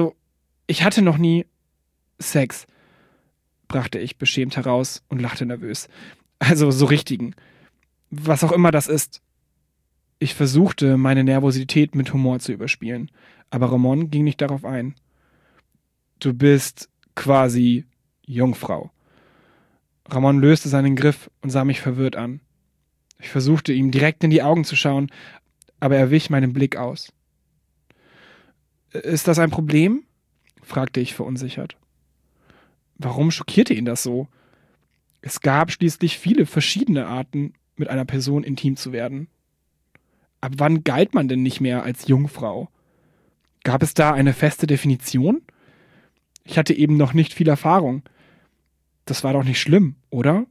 Sex, brachte ich beschämt heraus und lachte nervös. Also so richtigen. Was auch immer das ist. Ich versuchte, meine Nervosität mit Humor zu überspielen, aber Ramon ging nicht darauf ein. Du bist quasi Jungfrau. Ramon löste seinen Griff und sah mich verwirrt an. Ich versuchte, ihm direkt in die Augen zu schauen, aber er wich meinen Blick aus. Ist das ein Problem? Fragte ich verunsichert. Warum schockierte ihn das so? Es gab schließlich viele verschiedene Arten, mit einer Person intim zu werden. Ab wann galt man denn nicht mehr als Jungfrau? Gab es da eine feste Definition? Ich hatte eben noch nicht viel Erfahrung. Das war doch nicht schlimm, oder?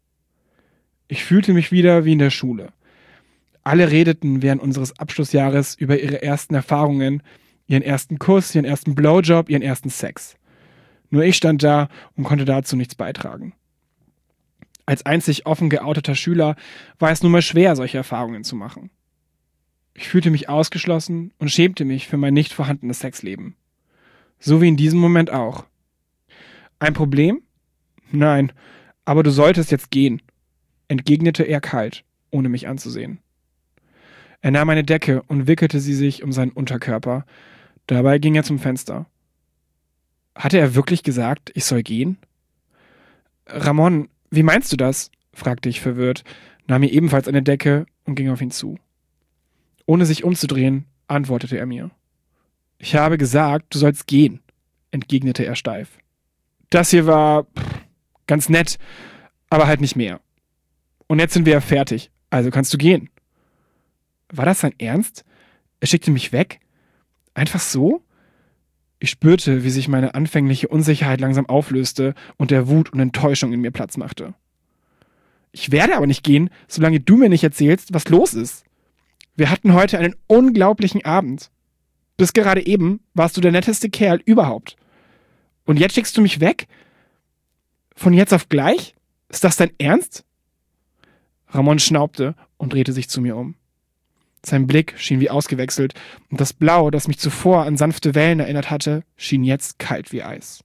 Ich fühlte mich wieder wie in der Schule. Alle redeten während unseres Abschlussjahres über ihre ersten Erfahrungen, ihren ersten Kuss, ihren ersten Blowjob, ihren ersten Sex. Nur ich stand da und konnte dazu nichts beitragen. Als einzig offen geouteter Schüler war es nun mal schwer, solche Erfahrungen zu machen. Ich fühlte mich ausgeschlossen und schämte mich für mein nicht vorhandenes Sexleben. So wie in diesem Moment auch. Ein Problem? Nein, aber du solltest jetzt gehen, entgegnete er kalt, ohne mich anzusehen. Er nahm eine Decke und wickelte sie sich um seinen Unterkörper. Dabei ging er zum Fenster. Hatte er wirklich gesagt, ich soll gehen? Ramon, wie meinst du das? Fragte ich verwirrt, nahm mir ebenfalls eine Decke und ging auf ihn zu. Ohne sich umzudrehen, antwortete er mir. Ich habe gesagt, du sollst gehen, entgegnete er steif. Das hier war ganz nett, aber halt nicht mehr. Und jetzt sind wir ja fertig, also kannst du gehen. War das sein Ernst? Er schickte mich weg? Einfach so? Ich spürte, wie sich meine anfängliche Unsicherheit langsam auflöste und der Wut und Enttäuschung in mir Platz machte. Ich werde aber nicht gehen, solange du mir nicht erzählst, was los ist. Wir hatten heute einen unglaublichen Abend. Bis gerade eben warst du der netteste Kerl überhaupt. Und jetzt schickst du mich weg? Von jetzt auf gleich? Ist das dein Ernst? Ramon schnaubte und drehte sich zu mir um. Sein Blick schien wie ausgewechselt und das Blau, das mich zuvor an sanfte Wellen erinnert hatte, schien jetzt kalt wie Eis.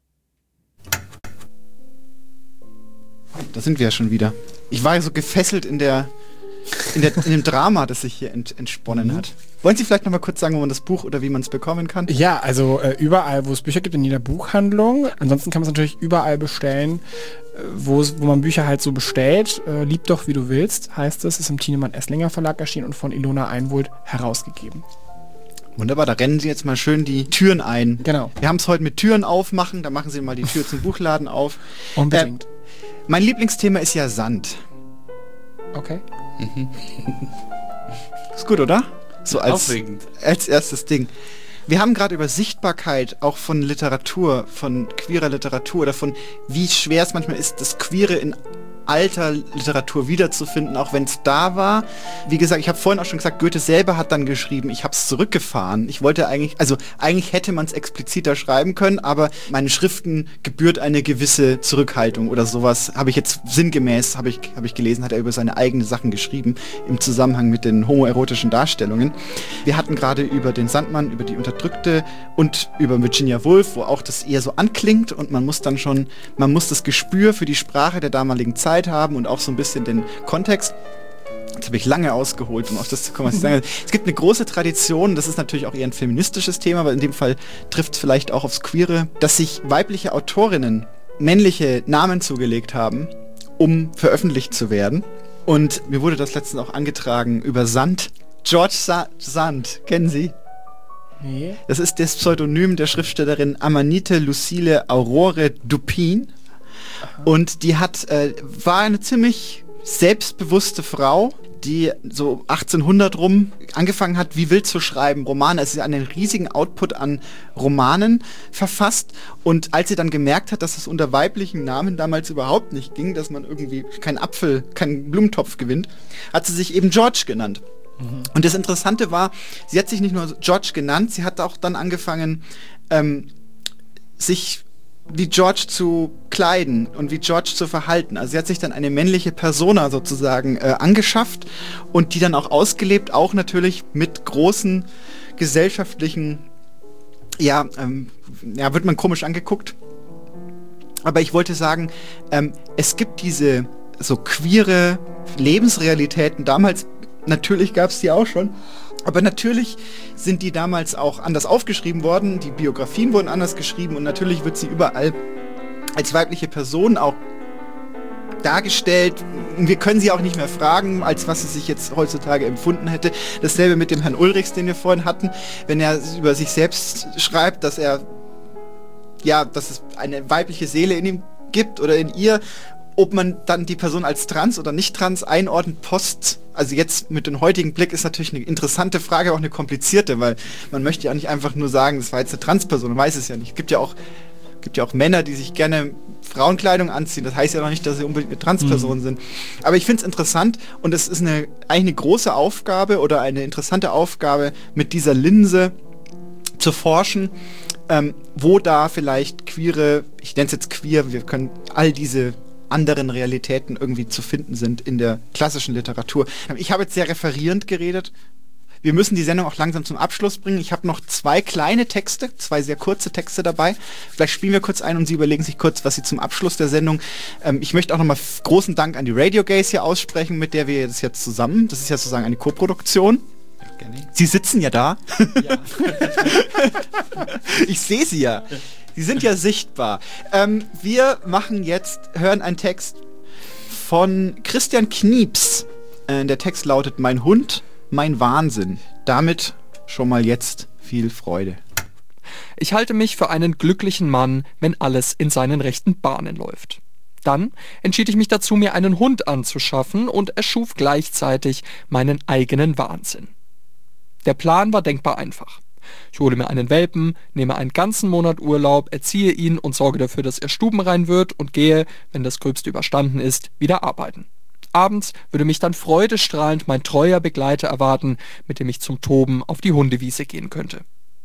Da sind wir ja schon wieder. Ich war ja so gefesselt in dem Drama, das sich hier entsponnen hat. Wollen Sie vielleicht noch mal kurz sagen, wo man das Buch oder wie man es bekommen kann? Ja, also überall, wo es Bücher gibt, in jeder Buchhandlung. Ansonsten kann man es natürlich überall bestellen, wo man Bücher halt so bestellt. Lieb doch, wie du willst, heißt es. Ist im Thienemann Esslinger Verlag erschienen und von Ilona Einwold herausgegeben. Wunderbar, da rennen Sie jetzt mal schön die Türen ein. Genau. Wir haben es heute mit Türen aufmachen, da machen Sie mal die Tür zum Buchladen auf. Unbedingt. Mein Lieblingsthema ist ja Sand. Okay. Ist gut, oder? So als erstes Ding. Wir haben gerade über Sichtbarkeit auch von Literatur, von queerer Literatur oder von wie schwer es manchmal ist, das Queere in alter Literatur wiederzufinden, auch wenn es da war. Wie gesagt, ich habe vorhin auch schon gesagt, Goethe selber hat dann geschrieben, ich habe es zurückgefahren. Ich wollte eigentlich hätte man es expliziter schreiben können, aber meinen Schriften gebührt eine gewisse Zurückhaltung oder sowas. Habe ich jetzt sinngemäß, habe ich gelesen, hat er über seine eigenen Sachen geschrieben, im Zusammenhang mit den homoerotischen Darstellungen. Wir hatten gerade über den Sandmann, über die Unterdrückte und über Virginia Woolf, wo auch das eher so anklingt und man muss das Gespür für die Sprache der damaligen Zeit haben und auch so ein bisschen den Kontext. Jetzt habe ich lange ausgeholt, um auf das zu kommen, was ich sagen will. Es gibt eine große Tradition, das ist natürlich auch eher ein feministisches Thema, aber in dem Fall trifft es vielleicht auch aufs Queere, dass sich weibliche Autorinnen männliche Namen zugelegt haben, um veröffentlicht zu werden. Und mir wurde das letztens auch angetragen über Sand. George Sand, kennen Sie? Nee. Das ist das Pseudonym der Schriftstellerin Amanita Lucile Aurore Dupin. Und die war eine ziemlich selbstbewusste Frau, die so 1800 rum angefangen hat, wie wild zu schreiben, Romane. Also sie hat einen riesigen Output an Romanen verfasst. Und als sie dann gemerkt hat, dass es unter weiblichen Namen damals überhaupt nicht ging, dass man irgendwie keinen Blumentopf gewinnt, hat sie sich eben George genannt. Und das Interessante war, sie hat sich nicht nur George genannt, sie hat auch dann angefangen, sich wie George zu kleiden und wie George zu verhalten. Also sie hat sich dann eine männliche Persona sozusagen angeschafft und die dann auch ausgelebt, auch natürlich mit großen gesellschaftlichen, wird man komisch angeguckt. Aber ich wollte sagen, es gibt diese so queere Lebensrealitäten. Damals, natürlich gab es die auch schon, aber natürlich sind die damals auch anders aufgeschrieben worden, die Biografien wurden anders geschrieben und natürlich wird sie überall als weibliche Person auch dargestellt. Wir können sie auch nicht mehr fragen, als was sie sich jetzt heutzutage empfunden hätte. Dasselbe mit dem Herrn Ulrichs, den wir vorhin hatten, wenn er über sich selbst schreibt, dass es eine weibliche Seele in ihm gibt oder in ihr. Ob man dann die Person als trans oder nicht trans einordnet, also jetzt mit dem heutigen Blick ist natürlich eine interessante Frage, auch eine komplizierte, weil man möchte ja nicht einfach nur sagen, das war jetzt eine Transperson, man weiß es ja nicht. Es gibt ja auch Männer, die sich gerne Frauenkleidung anziehen, das heißt ja noch nicht, dass sie unbedingt eine Transperson sind. Aber ich finde es interessant und es ist eigentlich eine große Aufgabe oder eine interessante Aufgabe, mit dieser Linse zu forschen, wo da vielleicht queere, ich nenne es jetzt queer, wir können all diese anderen Realitäten irgendwie zu finden sind in der klassischen Literatur. Ich habe jetzt sehr referierend geredet. Wir müssen die Sendung auch langsam zum Abschluss bringen. Ich habe noch 2 kleine Texte, 2 sehr kurze Texte dabei. Vielleicht spielen wir kurz ein und Sie überlegen sich kurz, was Sie zum Abschluss der Sendung... ich möchte auch nochmal großen Dank an die Radio Gays hier aussprechen, mit der wir das jetzt zusammen... Das ist ja sozusagen eine Koproduktion. Sie sitzen ja da. Ja. Ich sehe Sie ja. Die sind ja sichtbar. Wir hören einen Text von Christian Knieps. Der Text lautet: Mein Hund, mein Wahnsinn. Damit schon mal jetzt viel Freude. Ich halte mich für einen glücklichen Mann, wenn alles in seinen rechten Bahnen läuft. Dann entschied ich mich dazu, mir einen Hund anzuschaffen und erschuf gleichzeitig meinen eigenen Wahnsinn. Der Plan war denkbar einfach. Ich hole mir einen Welpen, nehme einen ganzen Monat Urlaub, erziehe ihn und sorge dafür, dass er stubenrein wird und gehe, wenn das Gröbste überstanden ist, wieder arbeiten. Abends würde mich dann freudestrahlend mein treuer Begleiter erwarten, mit dem ich zum Toben auf die Hundewiese gehen könnte.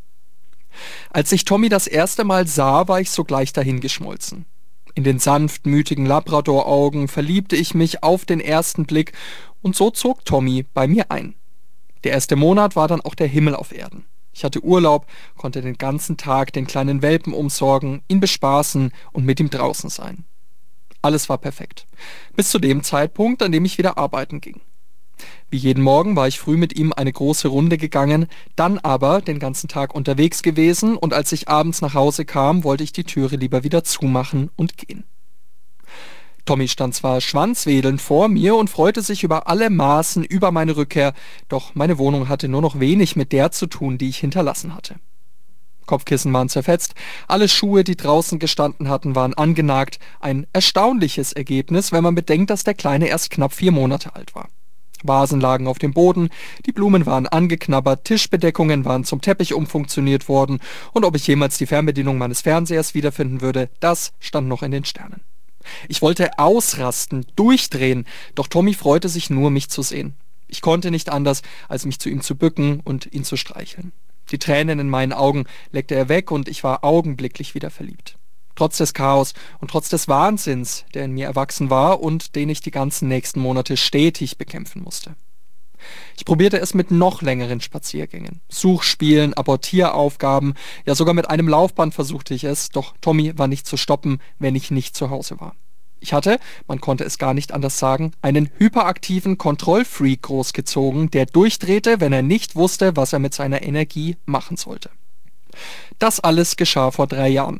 Als ich Tommy das erste Mal sah, war ich sogleich dahingeschmolzen. In den sanftmütigen Labrador-Augen verliebte ich mich auf den ersten Blick und so zog Tommy bei mir ein. Der erste Monat war dann auch der Himmel auf Erden. Ich hatte Urlaub, konnte den ganzen Tag den kleinen Welpen umsorgen, ihn bespaßen und mit ihm draußen sein. Alles war perfekt. Bis zu dem Zeitpunkt, an dem ich wieder arbeiten ging. Wie jeden Morgen war ich früh mit ihm eine große Runde gegangen, dann aber den ganzen Tag unterwegs gewesen und als ich abends nach Hause kam, wollte ich die Türe lieber wieder zumachen und gehen. Tommy stand zwar schwanzwedelnd vor mir und freute sich über alle Maßen über meine Rückkehr, doch meine Wohnung hatte nur noch wenig mit der zu tun, die ich hinterlassen hatte. Kopfkissen waren zerfetzt, alle Schuhe, die draußen gestanden hatten, waren angenagt, ein erstaunliches Ergebnis, wenn man bedenkt, dass der Kleine erst knapp 4 Monate alt war. Vasen lagen auf dem Boden, die Blumen waren angeknabbert, Tischbedeckungen waren zum Teppich umfunktioniert worden und ob ich jemals die Fernbedienung meines Fernsehers wiederfinden würde, das stand noch in den Sternen. Ich wollte ausrasten, durchdrehen, doch Tommy freute sich nur, mich zu sehen. Ich konnte nicht anders, als mich zu ihm zu bücken und ihn zu streicheln. Die Tränen in meinen Augen leckte er weg und ich war augenblicklich wieder verliebt. Trotz des Chaos und trotz des Wahnsinns, der in mir erwachsen war und den ich die ganzen nächsten Monate stetig bekämpfen musste. Ich probierte es mit noch längeren Spaziergängen, Suchspielen, Abortieraufgaben, ja sogar mit einem Laufband versuchte ich es, doch Tommy war nicht zu stoppen, wenn ich nicht zu Hause war. Ich hatte, man konnte es gar nicht anders sagen, einen hyperaktiven Kontrollfreak großgezogen, der durchdrehte, wenn er nicht wusste, was er mit seiner Energie machen sollte. Das alles geschah vor 3 Jahren.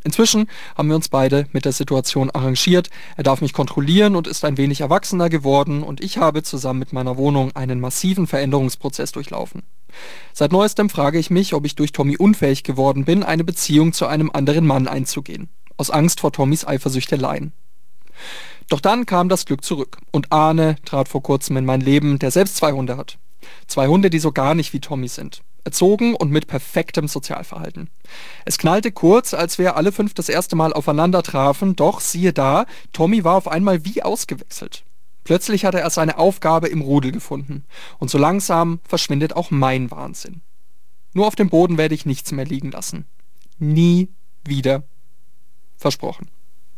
Inzwischen haben wir uns beide mit der Situation arrangiert. Er darf mich kontrollieren und ist ein wenig erwachsener geworden und ich habe zusammen mit meiner Wohnung einen massiven Veränderungsprozess durchlaufen. Seit neuestem frage ich mich, ob ich durch Tommy unfähig geworden bin, eine Beziehung zu einem anderen Mann einzugehen. Aus Angst vor Tommys Eifersüchteleien. Doch dann kam das Glück zurück und Arne trat vor kurzem in mein Leben, der selbst 2 Hunde hat. 2 Hunde, die so gar nicht wie Tommy sind. Erzogen und mit perfektem Sozialverhalten. Es knallte kurz, als wir alle 5 das erste Mal aufeinander trafen, doch siehe da, Tommy war auf einmal wie ausgewechselt. Plötzlich hatte er seine Aufgabe im Rudel gefunden und so langsam verschwindet auch mein Wahnsinn. Nur auf dem Boden werde ich nichts mehr liegen lassen. Nie wieder. Versprochen.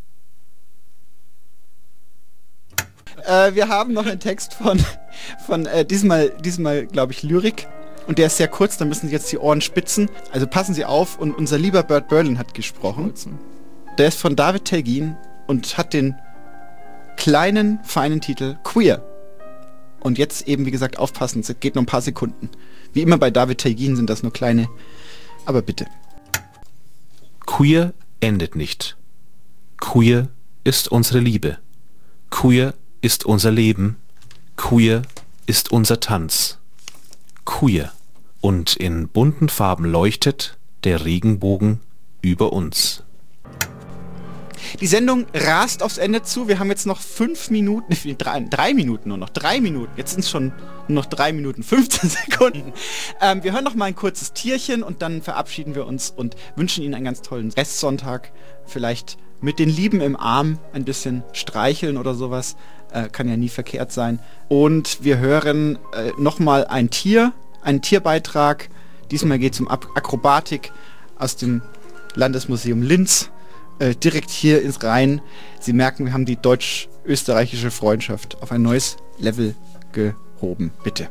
Wir haben noch einen Text von diesmal glaube ich, Lyrik. Und der ist sehr kurz, da müssen Sie jetzt die Ohren spitzen. Also passen Sie auf. Und unser lieber Bert Berlin hat gesprochen. Der ist von David Telgin und hat den kleinen, feinen Titel Queer. Und jetzt eben, wie gesagt, aufpassen. Es geht nur ein paar Sekunden. Wie immer bei David Telgin sind das nur kleine. Aber bitte. Queer endet nicht. Queer ist unsere Liebe. Queer ist unser Leben. Queer ist unser Tanz. Queer. Und in bunten Farben leuchtet der Regenbogen über uns. Die Sendung rast aufs Ende zu. Wir haben jetzt noch 5 Minuten, 3 Minuten nur noch. 3 Minuten. Jetzt sind es schon nur noch 3 Minuten, 15 Sekunden. Wir hören noch mal ein kurzes Tierchen und dann verabschieden wir uns und wünschen Ihnen einen ganz tollen Restsonntag. Vielleicht mit den Lieben im Arm ein bisschen streicheln oder sowas. Kann ja nie verkehrt sein. Und wir hören noch mal einen Tierbeitrag. Diesmal geht es um Akrobatik aus dem Landesmuseum Linz. Direkt hier ins Rhein. Sie merken, wir haben die deutsch-österreichische Freundschaft auf ein neues Level gehoben. Bitte.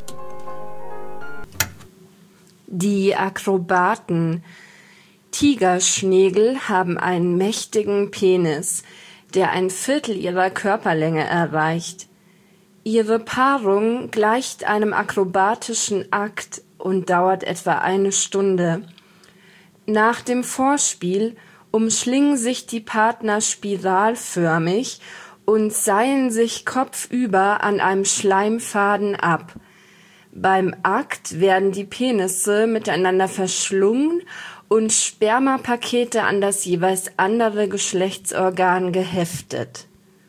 Die Akrobaten. Tigerschnägel haben einen mächtigen Penis, der 1/4 ihrer Körperlänge erreicht. Ihre Paarung gleicht einem akrobatischen Akt und dauert etwa 1 Stunde. Nach dem Vorspiel umschlingen sich die Partner spiralförmig und seilen sich kopfüber an einem Schleimfaden ab. Beim Akt werden die Penisse miteinander verschlungen und Spermapakete an das jeweils andere Geschlechtsorgan geheftet.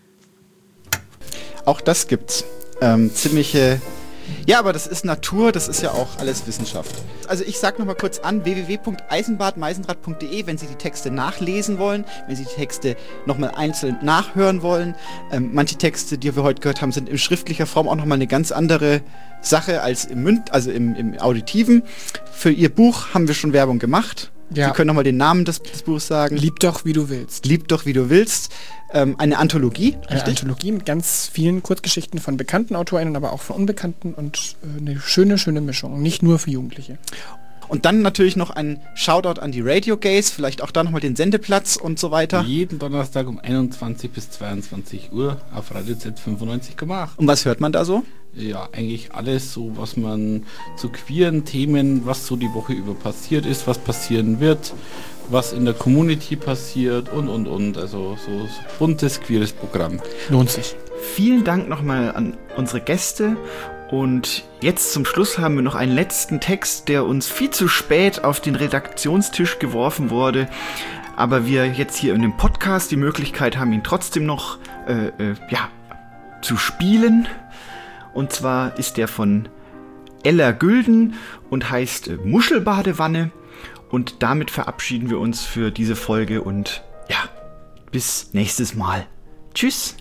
Auch das gibt's. Ziemliche... Ja, aber das ist Natur, das ist ja auch alles Wissenschaft. Also ich sag nochmal kurz an, www.eisenbadmeisendraht.de, wenn Sie die Texte nachlesen wollen, wenn Sie die Texte nochmal einzeln nachhören wollen. Manche Texte, die wir heute gehört haben, sind in schriftlicher Form auch nochmal eine ganz andere Sache als im Auditiven. Für Ihr Buch haben wir schon Werbung gemacht. Ja. Sie können nochmal den Namen des Buchs sagen. Lieb doch, wie du willst. Lieb doch, wie du willst. Eine Anthologie, richtig? Eine Anthologie mit ganz vielen Kurzgeschichten von bekannten AutorInnen, aber auch von Unbekannten und eine schöne Mischung. Nicht nur für Jugendliche. Und dann natürlich noch ein Shoutout an die Radio Gays, vielleicht auch da nochmal den Sendeplatz und so weiter. Jeden Donnerstag um 21 bis 22 Uhr auf Radio Z 95,8. Und was hört man da so? Ja, eigentlich alles so, was man zu queeren Themen, was so die Woche über passiert ist, was passieren wird, was in der Community passiert und. Also so buntes, queeres Programm. Lohnt sich. Vielen Dank nochmal an unsere Gäste. Und jetzt zum Schluss haben wir noch einen letzten Text, der uns viel zu spät auf den Redaktionstisch geworfen wurde. Aber wir jetzt hier in dem Podcast die Möglichkeit haben, ihn trotzdem noch zu spielen. Und zwar ist der von Ella Gülden und heißt Muschelbadewanne. Und damit verabschieden wir uns für diese Folge und ja, bis nächstes Mal. Tschüss.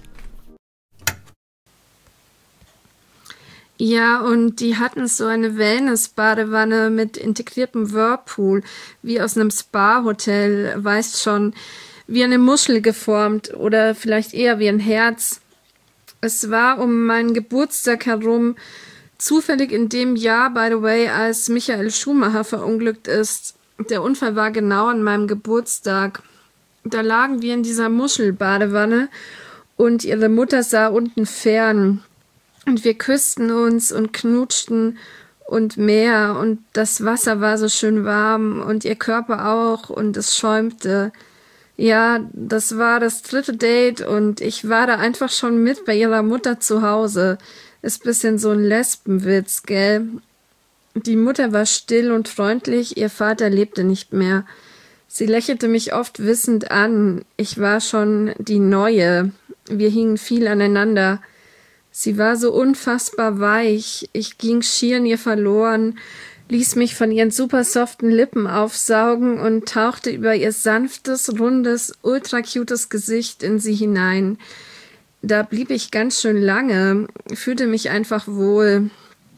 Ja, und die hatten so eine Wellness-Badewanne mit integriertem Whirlpool, wie aus einem Spa-Hotel, weißt schon, wie eine Muschel geformt oder vielleicht eher wie ein Herz. Es war um meinen Geburtstag herum, zufällig in dem Jahr, by the way, als Michael Schumacher verunglückt ist. Der Unfall war genau an meinem Geburtstag. Da lagen wir in dieser Muschelbadewanne und ihre Mutter sah unten fern. Und wir küssten uns und knutschten und mehr und das Wasser war so schön warm und ihr Körper auch und es schäumte. Ja, das war das 3. Date und ich war da einfach schon mit bei ihrer Mutter zu Hause. Ist bisschen so ein Lesbenwitz, gell? Die Mutter war still und freundlich, ihr Vater lebte nicht mehr. Sie lächelte mich oft wissend an. Ich war schon die Neue. Wir hingen viel aneinander. Sie war so unfassbar weich. Ich ging schier in ihr verloren, ließ mich von ihren super soften Lippen aufsaugen und tauchte über ihr sanftes, rundes, ultra cutes Gesicht in sie hinein. Da blieb ich ganz schön lange, fühlte mich einfach wohl.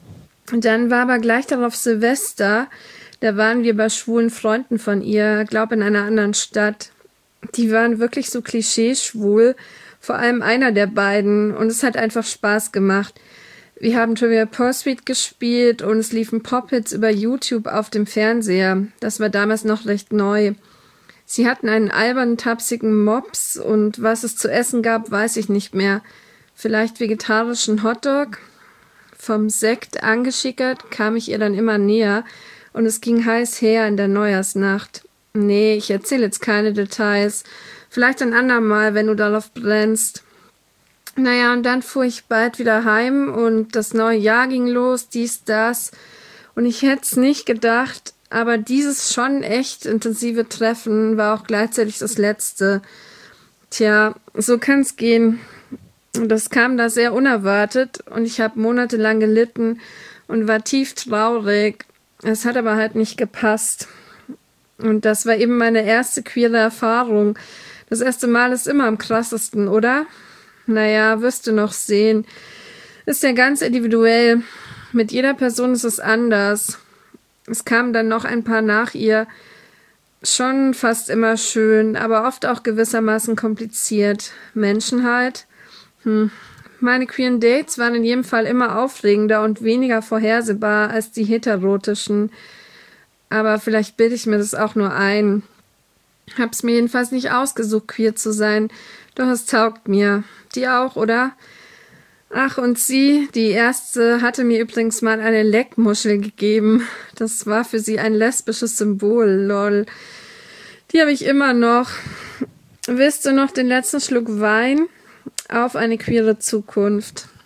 Dann war aber gleich darauf Silvester, da waren wir bei schwulen Freunden von ihr, glaub in einer anderen Stadt. Die waren wirklich so klischee-schwul, vor allem einer der beiden, und es hat einfach Spaß gemacht. Wir haben Trivial Pursuit gespielt und es liefen Pop-Hits über YouTube auf dem Fernseher. Das war damals noch recht neu. Sie hatten einen albernen, tapsigen Mops und was es zu essen gab, weiß ich nicht mehr. Vielleicht vegetarischen Hotdog? Vom Sekt angeschickert kam ich ihr dann immer näher und es ging heiß her in der Neujahrsnacht. Nee, ich erzähle jetzt keine Details. Vielleicht ein andermal, wenn du darauf brennst. Naja, und dann fuhr ich bald wieder heim und das neue Jahr ging los, dies, das. Und ich hätte es nicht gedacht, aber dieses schon echt intensive Treffen war auch gleichzeitig das letzte. Tja, so kann's gehen. Und das kam da sehr unerwartet und ich habe monatelang gelitten und war tief traurig. Es hat aber halt nicht gepasst. Und das war eben meine erste queere Erfahrung. Das erste Mal ist immer am krassesten, oder? Naja, wirst du noch sehen. Ist ja ganz individuell. Mit jeder Person ist es anders. Es kamen dann noch ein paar nach ihr. Schon fast immer schön, aber oft auch gewissermaßen kompliziert. Menschen halt. Meine queeren Dates waren in jedem Fall immer aufregender und weniger vorhersehbar als die heterotischen. Aber vielleicht bilde ich mir das auch nur ein. Hab's mir jedenfalls nicht ausgesucht, queer zu sein. Doch es taugt mir. Dir auch, oder? Ach, und sie, die erste, hatte mir übrigens mal eine Leckmuschel gegeben. Das war für sie ein lesbisches Symbol, lol. Die habe ich immer noch. Willst du noch den letzten Schluck Wein? Auf eine queere Zukunft.